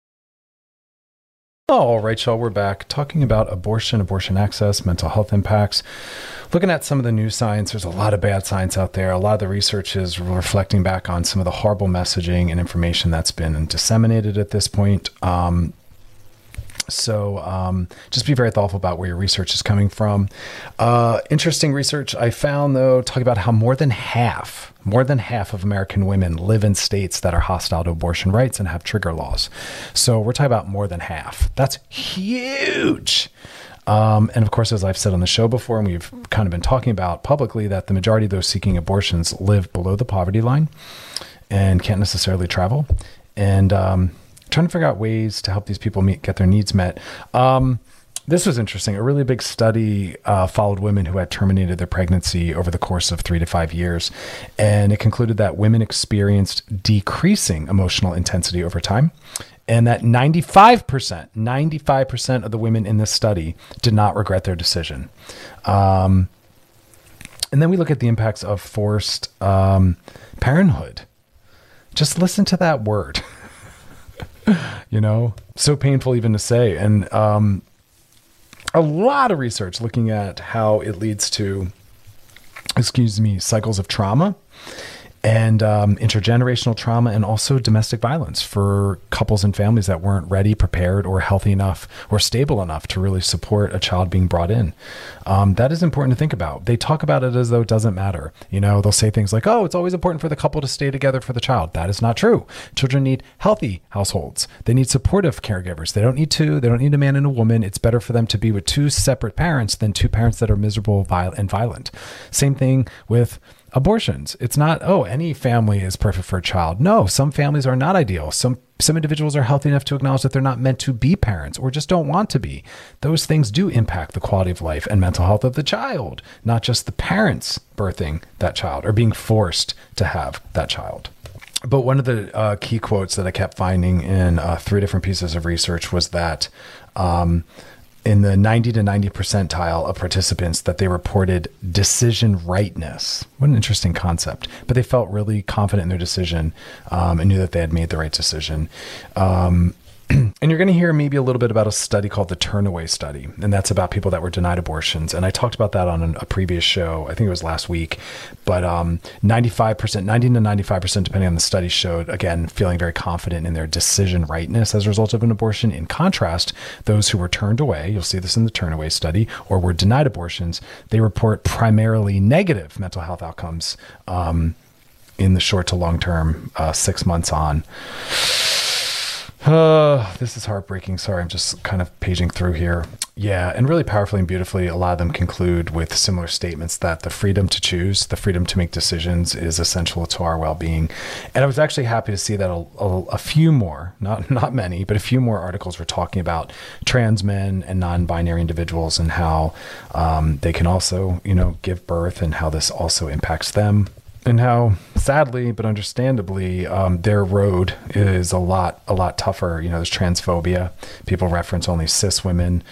All right, y'all, we're back talking about abortion access, mental health impacts. Looking at some of the new science, there's a lot of bad science out there. A lot of the research is reflecting back on some of the horrible messaging and information that's been disseminated at this point. So just be very thoughtful about where your research is coming from. Interesting research I found, though, talking about how more than half of American women live in states that are hostile to abortion rights and have trigger laws. So we're talking about more than half. That's huge. And of course, as I've said on the show before, and we've kind of been talking about publicly, that the majority of those seeking abortions live below the poverty line and can't necessarily travel. And trying to figure out ways to help these people get their needs met. This was interesting. A really big study followed women who had terminated their pregnancy over the course of 3 to 5 years. And it concluded that women experienced decreasing emotional intensity over time. And that 95% of the women in this study did not regret their decision. And then we look at the impacts of forced parenthood. Just listen to that word. So painful even to say. And a lot of research looking at how it leads to, cycles of trauma and intergenerational trauma, and also domestic violence for couples and families that weren't ready, prepared, or healthy enough or stable enough to really support a child being brought in. That is important to think about. They talk about it as though it doesn't matter. They'll say things like, oh, it's always important for the couple to stay together for the child. That is not true. Children need healthy households. They need supportive caregivers. They don't need a man and a woman. It's better for them to be with two separate parents than two parents that are miserable and violent. Same thing with abortions. It's not, oh, any family is perfect for a child. No, some families are not ideal. Some individuals are healthy enough to acknowledge that they're not meant to be parents or just don't want to be. Those things do impact the quality of life and mental health of the child, not just the parents birthing that child or being forced to have that child. But one of the key quotes that I kept finding in 3 different pieces of research was that in the 90 to 90 percentile of participants that they reported decision rightness. What an interesting concept. But they felt really confident in their decision and knew that they had made the right decision. And you're going to hear maybe a little bit about a study called the Turnaway Study. And that's about people that were denied abortions. And I talked about that on a previous show. I think it was last week. But 90 to 95%, depending on the study, showed, again, feeling very confident in their decision rightness as a result of an abortion. In contrast, those who were turned away, you'll see this in the Turnaway Study, or were denied abortions, they report primarily negative mental health outcomes in the short to long term, 6 months on. This is heartbreaking. Sorry, I'm just kind of paging through here. Yeah, and really powerfully and beautifully, a lot of them conclude with similar statements that the freedom to choose, the freedom to make decisions is essential to our well-being. And I was actually happy to see that a few more, not many, but a few more articles were talking about trans men and non-binary individuals and how they can also, give birth and how this also impacts them. And how, sadly but understandably, their road is a lot tougher. There's transphobia. People reference only cis women,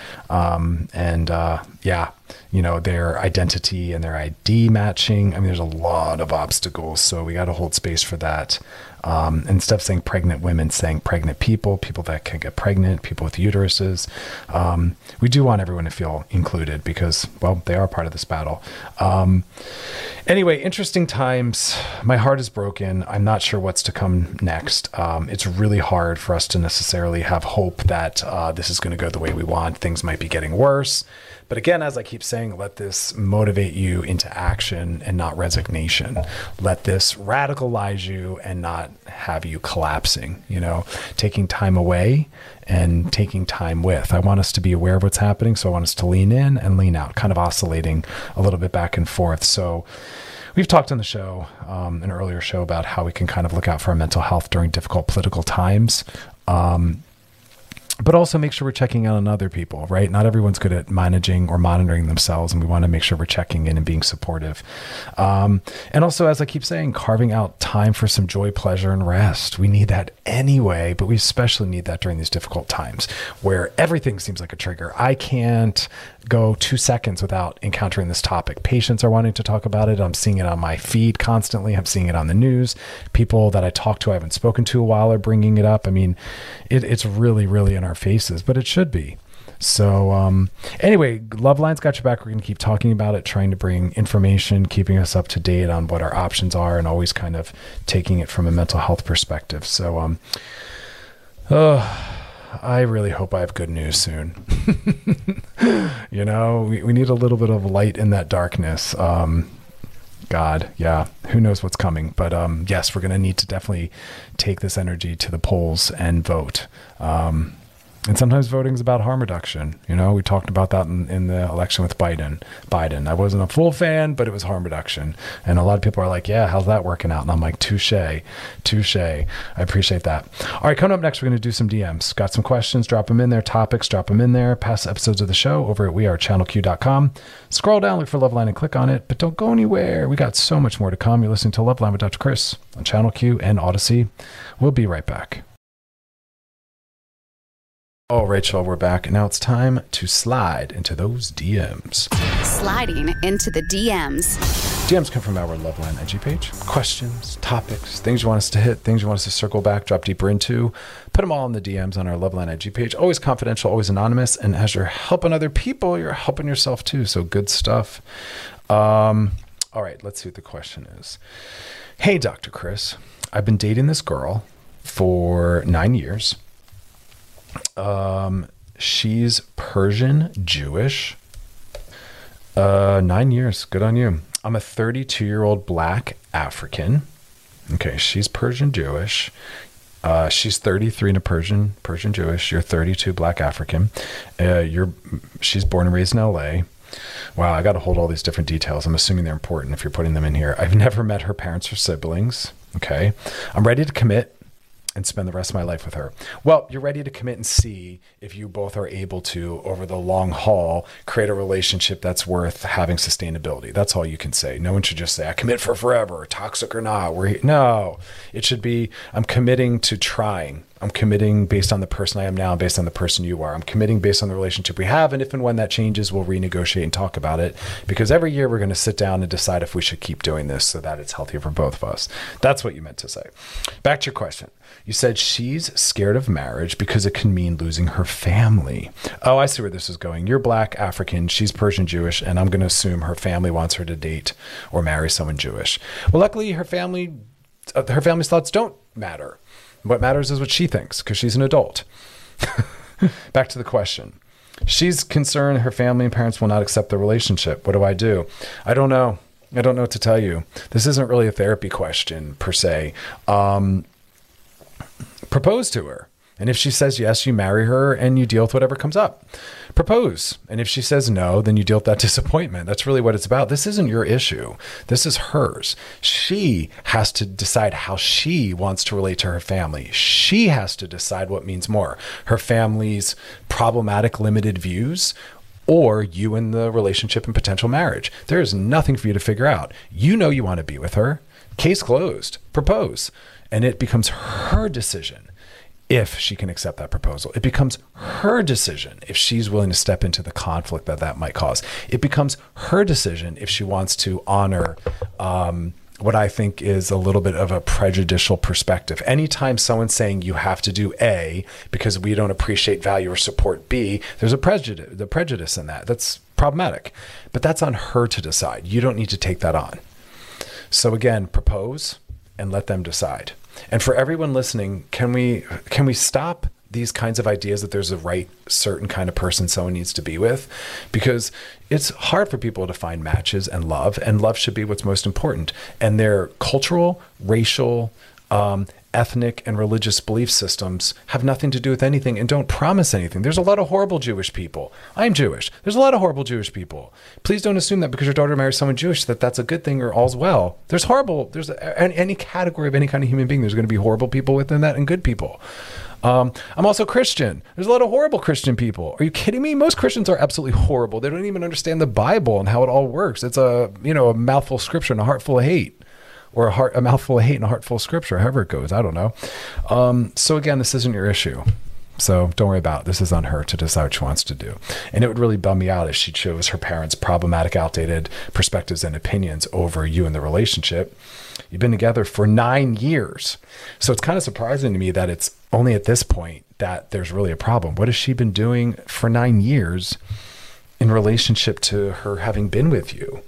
their identity and their ID matching. I mean, there's a lot of obstacles. So we got to hold space for that. Instead of saying pregnant women, saying pregnant people that can get pregnant, people with uteruses. We do want everyone to feel included because, well, they are part of this battle. Anyway, interesting times. My heart is broken. I'm not sure what's to come next. It's really hard for us to necessarily have hope that this is going to go the way we want. Things might be getting worse. But again, as I keep saying, let this motivate you into action and not resignation. Let this radicalize you and not have you collapsing, taking time away and taking time with. I want us to be aware of what's happening. So I want us to lean in and lean out, kind of oscillating a little bit back and forth. So we've talked on the show, an earlier show, about how we can kind of look out for our mental health during difficult political times. But also make sure we're checking in on other people, right? Not everyone's good at managing or monitoring themselves, and we want to make sure we're checking in and being supportive. And also, as I keep saying, carving out time for some joy, pleasure, and rest. We need that anyway, but we especially need that during these difficult times where everything seems like a trigger. I can't go 2 seconds without encountering this topic. Patients are wanting to talk about it. I'm seeing it on my feed constantly. I'm seeing it on the news. People that I talk to, I haven't spoken to a while, are bringing it up. I mean, it's really, really in our faces, but it should be. So anyway, Loveline's got your back. We're going to keep talking about it, trying to bring information, keeping us up to date on what our options are, and always kind of taking it from a mental health perspective. So I really hope I have good news soon. We need a little bit of light in that darkness. God, yeah, who knows what's coming. But yes, we're going to need to definitely take this energy to the polls and vote. And sometimes voting is about harm reduction. We talked about that in the election with Biden. I wasn't a full fan, but it was harm reduction. And a lot of people are like, yeah, how's that working out? And I'm like, touche. I appreciate that. All right, coming up next, we're going to do some DMs. Got some questions, drop them in there. Topics, drop them in there. Past episodes of the show over at wearechannelq.com. Scroll down, look for Loveline and click on it, but don't go anywhere. We got so much more to come. You're listening to Loveline with Dr. Chris on Channel Q and Odyssey. We'll be right back. Oh, Rachel, we're back. Now it's time to slide into those DMs. Sliding into the DMs. DMs come from our Loveline IG page. Questions, topics, things you want us to hit, things you want us to circle back, drop deeper into. Put them all in the DMs on our Loveline IG page. Always confidential, always anonymous. And as you're helping other people, you're helping yourself too. So good stuff. All right, let's see what the question is. Hey, Dr. Chris. I've been dating this girl for 9 years. She's Persian Jewish. 9 years. Good on you. I'm a 32-year-old Black African. Okay, she's Persian Jewish. She's 33 and a Persian Jewish. You're 32 Black African. She's born and raised in LA. Wow, I got to hold all these different details. I'm assuming they're important if you're putting them in here. I've never met her parents or siblings. Okay. I'm ready to commit and spend the rest of my life with her. Well, you're ready to commit and see if you both are able to, over the long haul, create a relationship that's worth having sustainability. That's all you can say. No one should just say, I commit for forever, toxic or not. No, it should be, I'm committing to trying. I'm committing based on the person I am now, based on the person you are. I'm committing based on the relationship we have. And if and when that changes, we'll renegotiate and talk about it. Because every year we're going to sit down and decide if we should keep doing this so that it's healthier for both of us. That's what you meant to say. Back to your question. You said she's scared of marriage because it can mean losing her family. Oh, I see where this is going. You're Black African, she's Persian Jewish, and I'm going to assume her family wants her to date or marry someone Jewish. Well, luckily her family's thoughts don't matter. What matters is what she thinks, because she's an adult. Back to the question. She's concerned her family and parents will not accept the relationship. What do? I don't know. I don't know what to tell you. This isn't really a therapy question per se. Propose to her. And if she says yes, you marry her and you deal with whatever comes up. Propose. And if she says no, then you deal with that disappointment. That's really what it's about. This isn't your issue. This is hers. She has to decide how she wants to relate to her family. She has to decide what means more. Her family's problematic, limited views, or you in the relationship and potential marriage. There is nothing for you to figure out. You know you want to be with her. Case closed. Propose. And it becomes her decision if she can accept that proposal. It becomes her decision if she's willing to step into the conflict that might cause. It becomes her decision if she wants to honor what I think is a little bit of a prejudicial perspective. Anytime someone's saying you have to do A because we don't appreciate, value, or support B, there's a prejudice in that. That's problematic. But that's on her to decide. You don't need to take that on. So again, propose and let them decide. And for everyone listening, can we stop these kinds of ideas that there's a right certain kind of person someone needs to be with? Because it's hard for people to find matches and love should be what's most important. And their cultural, racial, ethnic, and religious belief systems have nothing to do with anything and don't promise anything. There's a lot of horrible Jewish people. I'm Jewish. There's a lot of horrible Jewish people. Please don't assume that because your daughter marries someone Jewish that that's a good thing or all's well. There's any category of any kind of human being, there's going to be horrible people within that and good people. I'm also Christian. There's a lot of horrible Christian people. Are you kidding me? Most Christians are absolutely horrible. They don't even understand the Bible and how it all works. It's a mouthful of scripture and a heart full of hate. Or a mouthful of hate and a heart full of scripture, however it goes. I don't know. So again, this isn't your issue. So don't worry about it. This is on her to decide what she wants to do. And it would really bum me out if she chose her parents' problematic, outdated perspectives and opinions over you in the relationship. You've been together for 9 years. So it's kind of surprising to me that it's only at this point that there's really a problem. What has she been doing for 9 years in relationship to her having been with you?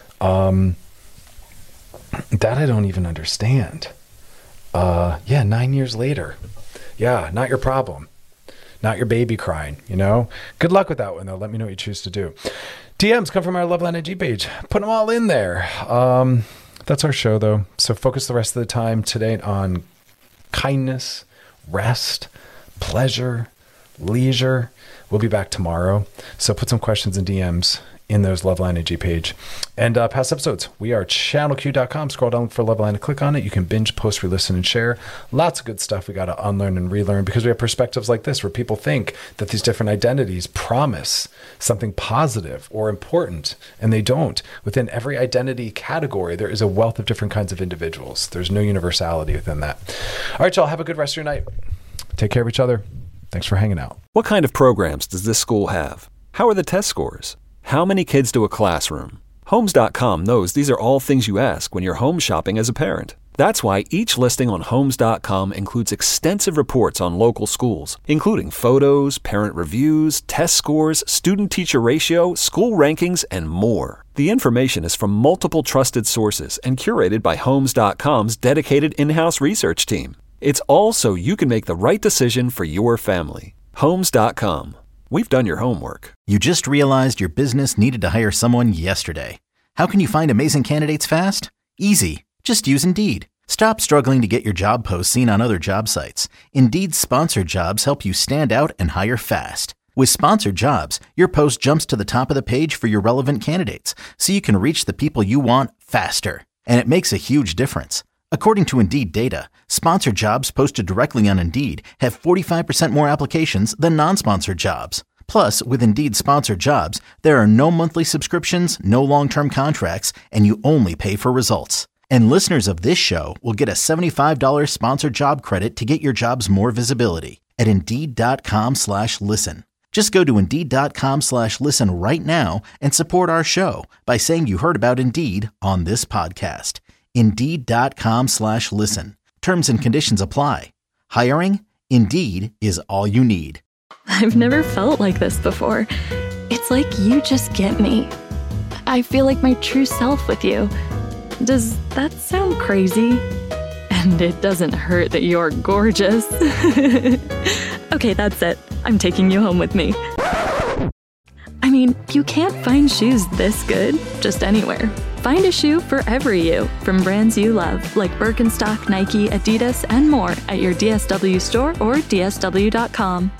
That I don't even understand. 9 years later. Yeah, not your problem. Not your baby crying, Good luck with that one, though. Let me know what you choose to do. DMs come from our Loveline IG page. Put them all in there. That's our show, though. So focus the rest of the time today on kindness, rest, pleasure, leisure. We'll be back tomorrow. So put some questions in DMs in those Loveline IG page. And past episodes, we are channelq.com. Scroll down for Loveline and click on it. You can binge, post, re-listen, and share. Lots of good stuff we got to unlearn and relearn because we have perspectives like this where people think that these different identities promise something positive or important, and they don't. Within every identity category, there is a wealth of different kinds of individuals. There's no universality within that. All right, y'all, have a good rest of your night. Take care of each other. Thanks for hanging out. What kind of programs does this school have? How are the test scores? How many kids do a classroom? Homes.com knows these are all things you ask when you're home shopping as a parent. That's why each listing on Homes.com includes extensive reports on local schools, including photos, parent reviews, test scores, student-teacher ratio, school rankings, and more. The information is from multiple trusted sources and curated by Homes.com's dedicated in-house research team. It's all so you can make the right decision for your family. Homes.com. We've done your homework. You just realized your business needed to hire someone yesterday. How can you find amazing candidates fast? Easy. Just use Indeed. Stop struggling to get your job posts seen on other job sites. Indeed's sponsored jobs help you stand out and hire fast. With sponsored jobs, your post jumps to the top of the page for your relevant candidates, so you can reach the people you want faster. And it makes a huge difference. According to Indeed data, sponsored jobs posted directly on Indeed have 45% more applications than non-sponsored jobs. Plus, with Indeed sponsored jobs, there are no monthly subscriptions, no long-term contracts, and you only pay for results. And listeners of this show will get a $75 sponsored job credit to get your jobs more visibility at Indeed.com/listen. Just go to Indeed.com/listen right now and support our show by saying you heard about Indeed on this podcast. Indeed.com/listen. Terms and conditions apply. Hiring? Indeed is all you need. I've never felt like this before. It's like you just get me. I feel like my true self with you. Does that sound crazy? And it doesn't hurt that you're gorgeous. Okay, that's it. I'm taking you home with me. I mean, you can't find shoes this good just anywhere. Find a shoe for every you from brands you love, like Birkenstock, Nike, Adidas, and more at your DSW store or DSW.com.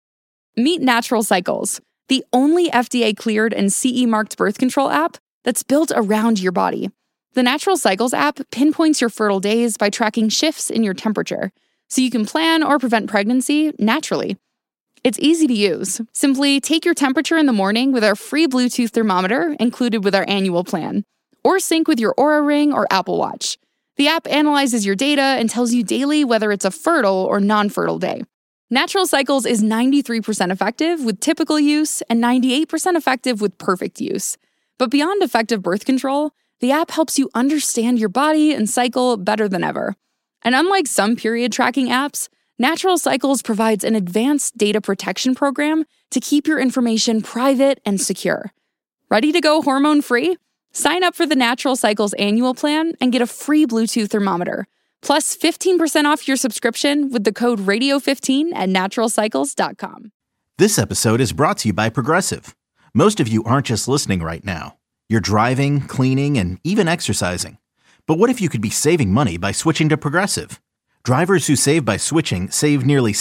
Meet Natural Cycles, the only FDA-cleared and CE-marked birth control app that's built around your body. The Natural Cycles app pinpoints your fertile days by tracking shifts in your temperature, so you can plan or prevent pregnancy naturally. It's easy to use. Simply take your temperature in the morning with our free Bluetooth thermometer included with our annual plan, or sync with your Oura Ring or Apple Watch. The app analyzes your data and tells you daily whether it's a fertile or non-fertile day. Natural Cycles is 93% effective with typical use and 98% effective with perfect use. But beyond effective birth control, the app helps you understand your body and cycle better than ever. And unlike some period tracking apps, Natural Cycles provides an advanced data protection program to keep your information private and secure. Ready to go hormone-free? Sign up for the Natural Cycles annual plan and get a free Bluetooth thermometer, plus 15% off your subscription with the code RADIO15 at naturalcycles.com. This episode is brought to you by Progressive. Most of you aren't just listening right now. You're driving, cleaning, and even exercising. But what if you could be saving money by switching to Progressive? Drivers who save by switching save nearly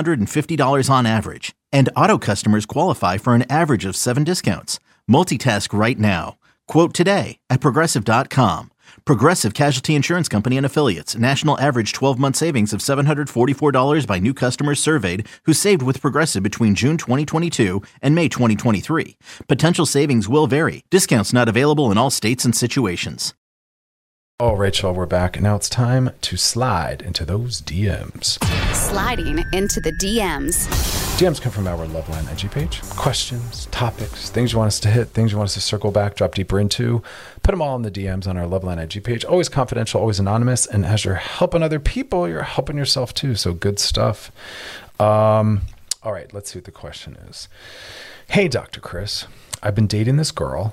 $750 on average, and auto customers qualify for an average of 7 discounts. Multitask right now. Quote today at Progressive.com. Progressive Casualty Insurance Company and Affiliates. National average 12-month savings of $744 by new customers surveyed who saved with Progressive between June 2022 and May 2023. Potential savings will vary. Discounts not available in all states and situations. Oh, Rachel, we're back. And now it's time to slide into those DMs. Sliding into the DMs. DMs come from our Loveline IG page. Questions, topics, things you want us to hit, things you want us to circle back, drop deeper into. Put them all in the DMs on our Loveline IG page. Always confidential, always anonymous. And as you're helping other people, you're helping yourself too. So good stuff. All right, let's see what the question is. Hey, Dr. Chris. I've been dating this girl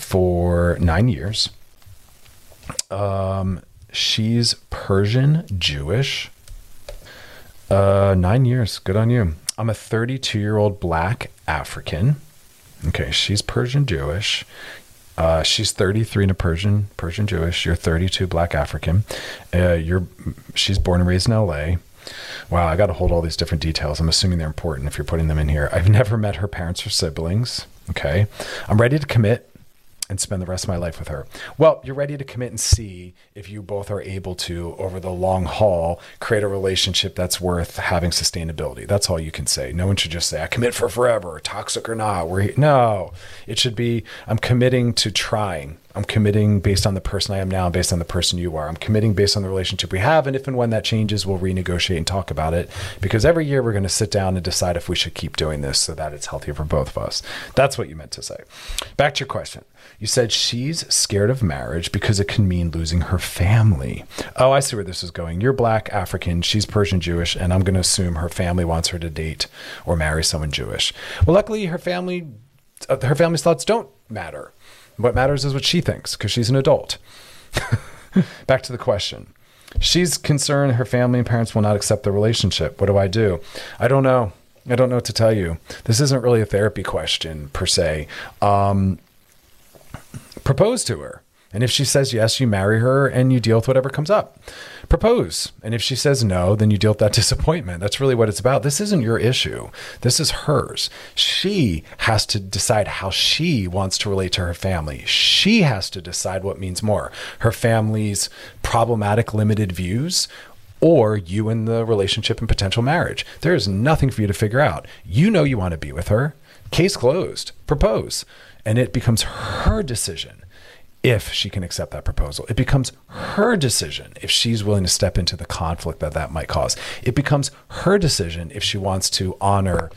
for 9 years. She's Persian Jewish. 9 years. Good on you. I'm a 32-year-old Black African. Okay, she's Persian Jewish. She's 33 and a Persian Jewish. You're 32 Black African. She's born and raised in LA. Wow, I got to hold all these different details. I'm assuming they're important if you're putting them in here. I've never met her parents or siblings. Okay, I'm ready to commit and spend the rest of my life with her. Well, you're ready to commit and see if you both are able to, over the long haul, create a relationship that's worth having sustainability. That's all you can say. No one should just say, I commit for forever, toxic or not. No, it should be, I'm committing to trying. I'm committing based on the person I am now, based on the person you are. I'm committing based on the relationship we have. And if and when that changes, we'll renegotiate and talk about it. Because every year we're going to sit down and decide if we should keep doing this so that it's healthier for both of us. That's what you meant to say. Back to your question. You said she's scared of marriage because it can mean losing her family. Oh, I see where this is going. You're Black African, she's Persian Jewish, and I'm going to assume her family wants her to date or marry someone Jewish. Well, luckily her family's thoughts don't matter. What matters is what she thinks, because she's an adult. Back to the question. She's concerned her family and parents will not accept the relationship. What do? I don't know. I don't know what to tell you. This isn't really a therapy question per se. Propose to her. And if she says yes, you marry her and you deal with whatever comes up. Propose. And if she says no, then you deal with that disappointment. That's really what it's about. This isn't your issue. This is hers. She has to decide how she wants to relate to her family. She has to decide what means more, her family's problematic, limited views, or you in the relationship and potential marriage. There is nothing for you to figure out. You know you want to be with her. Case closed. Propose. And it becomes her decision if she can accept that proposal. It becomes her decision if she's willing to step into the conflict that might cause. It becomes her decision if she wants to honor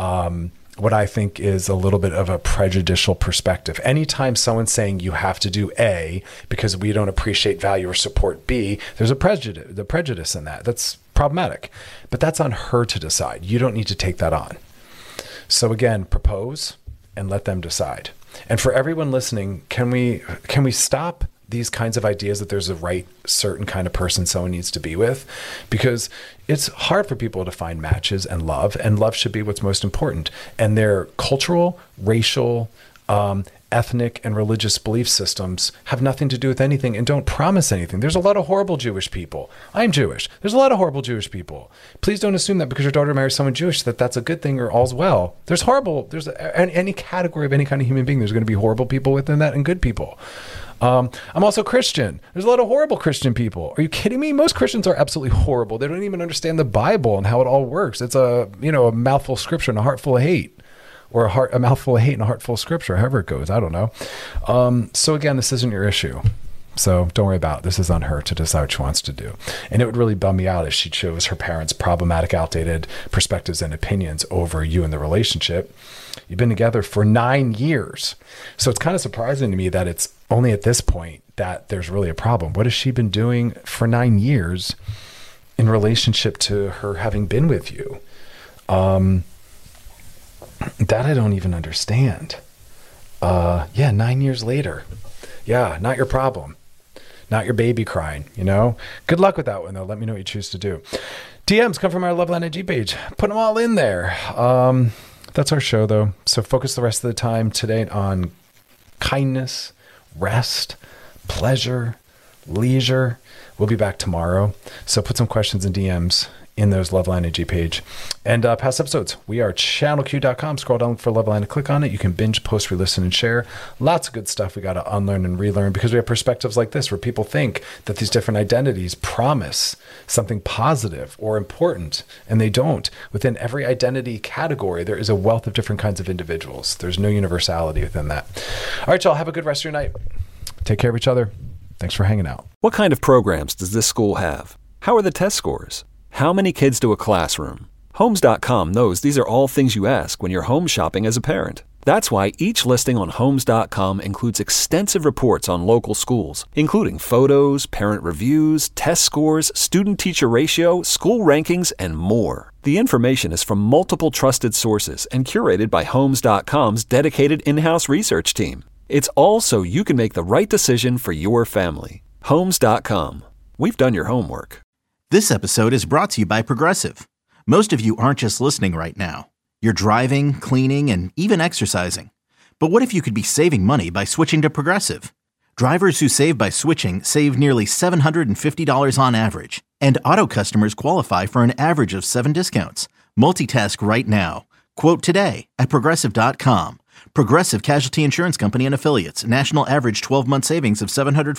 what I think is a little bit of a prejudicial perspective. Anytime someone's saying you have to do A because we don't appreciate, value, or support B, there's a prejudice in that. That's problematic. But that's on her to decide. You don't need to take that on. So again, propose and let them decide. And for everyone listening, can we stop these kinds of ideas that there's a right certain kind of person someone needs to be with? Because it's hard for people to find matches and love should be what's most important. And their cultural, racial, ethnic, and religious belief systems have nothing to do with anything and don't promise anything. There's a lot of horrible Jewish people. I'm Jewish. There's a lot of horrible Jewish people. Please don't assume that because your daughter marries someone Jewish that that's a good thing or all's well. There's any category of any kind of human being, there's going to be horrible people within that and good people. I'm also Christian. There's a lot of horrible Christian people. Are you kidding me? Most Christians are absolutely horrible. They don't even understand the Bible and how it all works. It's a mouthful of scripture and a heart full of hate. Or a mouthful of hate and a heart full of scripture, however it goes. I don't know. So again, this isn't your issue. So don't worry about it. This is on her to decide what she wants to do. And it would really bum me out if she chose her parents' problematic, outdated perspectives and opinions over you in the relationship. You've been together for 9 years. So it's kind of surprising to me that it's only at this point that there's really a problem. What has she been doing for 9 years in relationship to her having been with you? That I don't even understand. 9 years later. Yeah, not your problem. Not your baby crying, Good luck with that one, though. Let me know what you choose to do. DMs come from our Loveline IG page. Put them all in there. That's our show, though. So focus the rest of the time today on kindness, rest, pleasure, leisure. We'll be back tomorrow. So put some questions in DMs in those Loveline IG page. And past episodes, we are channelq.com. Scroll down for Loveline and click on it. You can binge, post, re-listen, and share. Lots of good stuff we got to unlearn and relearn because we have perspectives like this where people think that these different identities promise something positive or important, and they don't. Within every identity category, there is a wealth of different kinds of individuals. There's no universality within that. All right, y'all, have a good rest of your night. Take care of each other. Thanks for hanging out. What kind of programs does this school have? How are the test scores? How many kids do a classroom? Homes.com knows these are all things you ask when you're home shopping as a parent. That's why each listing on Homes.com includes extensive reports on local schools, including photos, parent reviews, test scores, student-teacher ratio, school rankings, and more. The information is from multiple trusted sources and curated by Homes.com's dedicated in-house research team. It's all so you can make the right decision for your family. Homes.com. We've done your homework. This episode is brought to you by Progressive. Most of you aren't just listening right now. You're driving, cleaning, and even exercising. But what if you could be saving money by switching to Progressive? Drivers who save by switching save nearly $750 on average. And auto customers qualify for an average of 7 discounts. Multitask right now. Quote today at Progressive.com. Progressive Casualty Insurance Company and Affiliates. National average 12-month savings of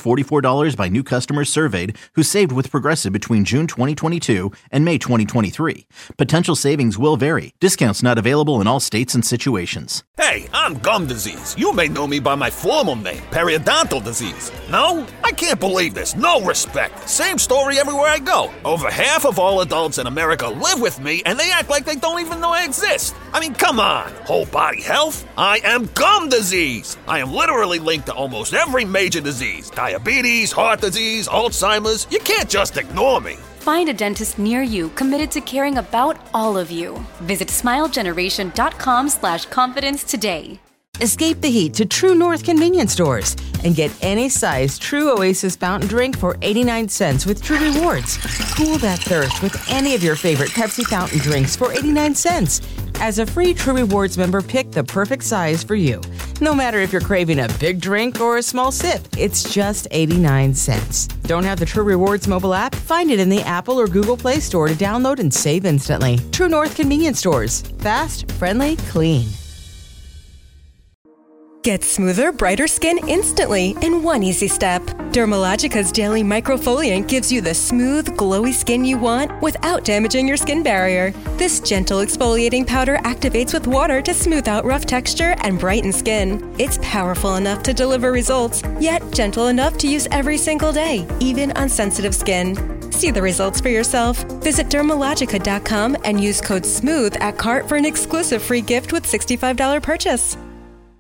$744 by new customers surveyed who saved with Progressive between June 2022 and May 2023. Potential savings will vary. Discounts not available in all states and situations. Hey, I'm gum disease. You may know me by my formal name, periodontal disease. No? I can't believe this. No respect. Same story everywhere I go. Over half of all adults in America live with me, and they act like they don't even know I exist. I mean, come on. Whole body health? I am gum disease. I am literally linked to almost every major disease. Diabetes, heart disease, Alzheimer's. You can't just ignore me. Find a dentist near you committed to caring about all of you. Visit smilegeneration.com/confidence today. Escape the heat to True North convenience stores and get any size True Oasis fountain drink for 89 cents with True Rewards. Cool that thirst with any of your favorite Pepsi fountain drinks for 89 cents. As a free True Rewards member, pick the perfect size for you. No matter if you're craving a big drink or a small sip, it's just 89 cents. Don't have the True Rewards mobile app? Find it in the Apple or Google Play Store to download and save instantly. True North convenience stores. Fast, friendly, clean. Get smoother, brighter skin instantly in one easy step. Dermalogica's Daily Microfoliant gives you the smooth, glowy skin you want without damaging your skin barrier. This gentle exfoliating powder activates with water to smooth out rough texture and brighten skin. It's powerful enough to deliver results, yet gentle enough to use every single day, even on sensitive skin. See the results for yourself. Visit Dermalogica.com and use code SMOOTH at cart for an exclusive free gift with $65 purchase.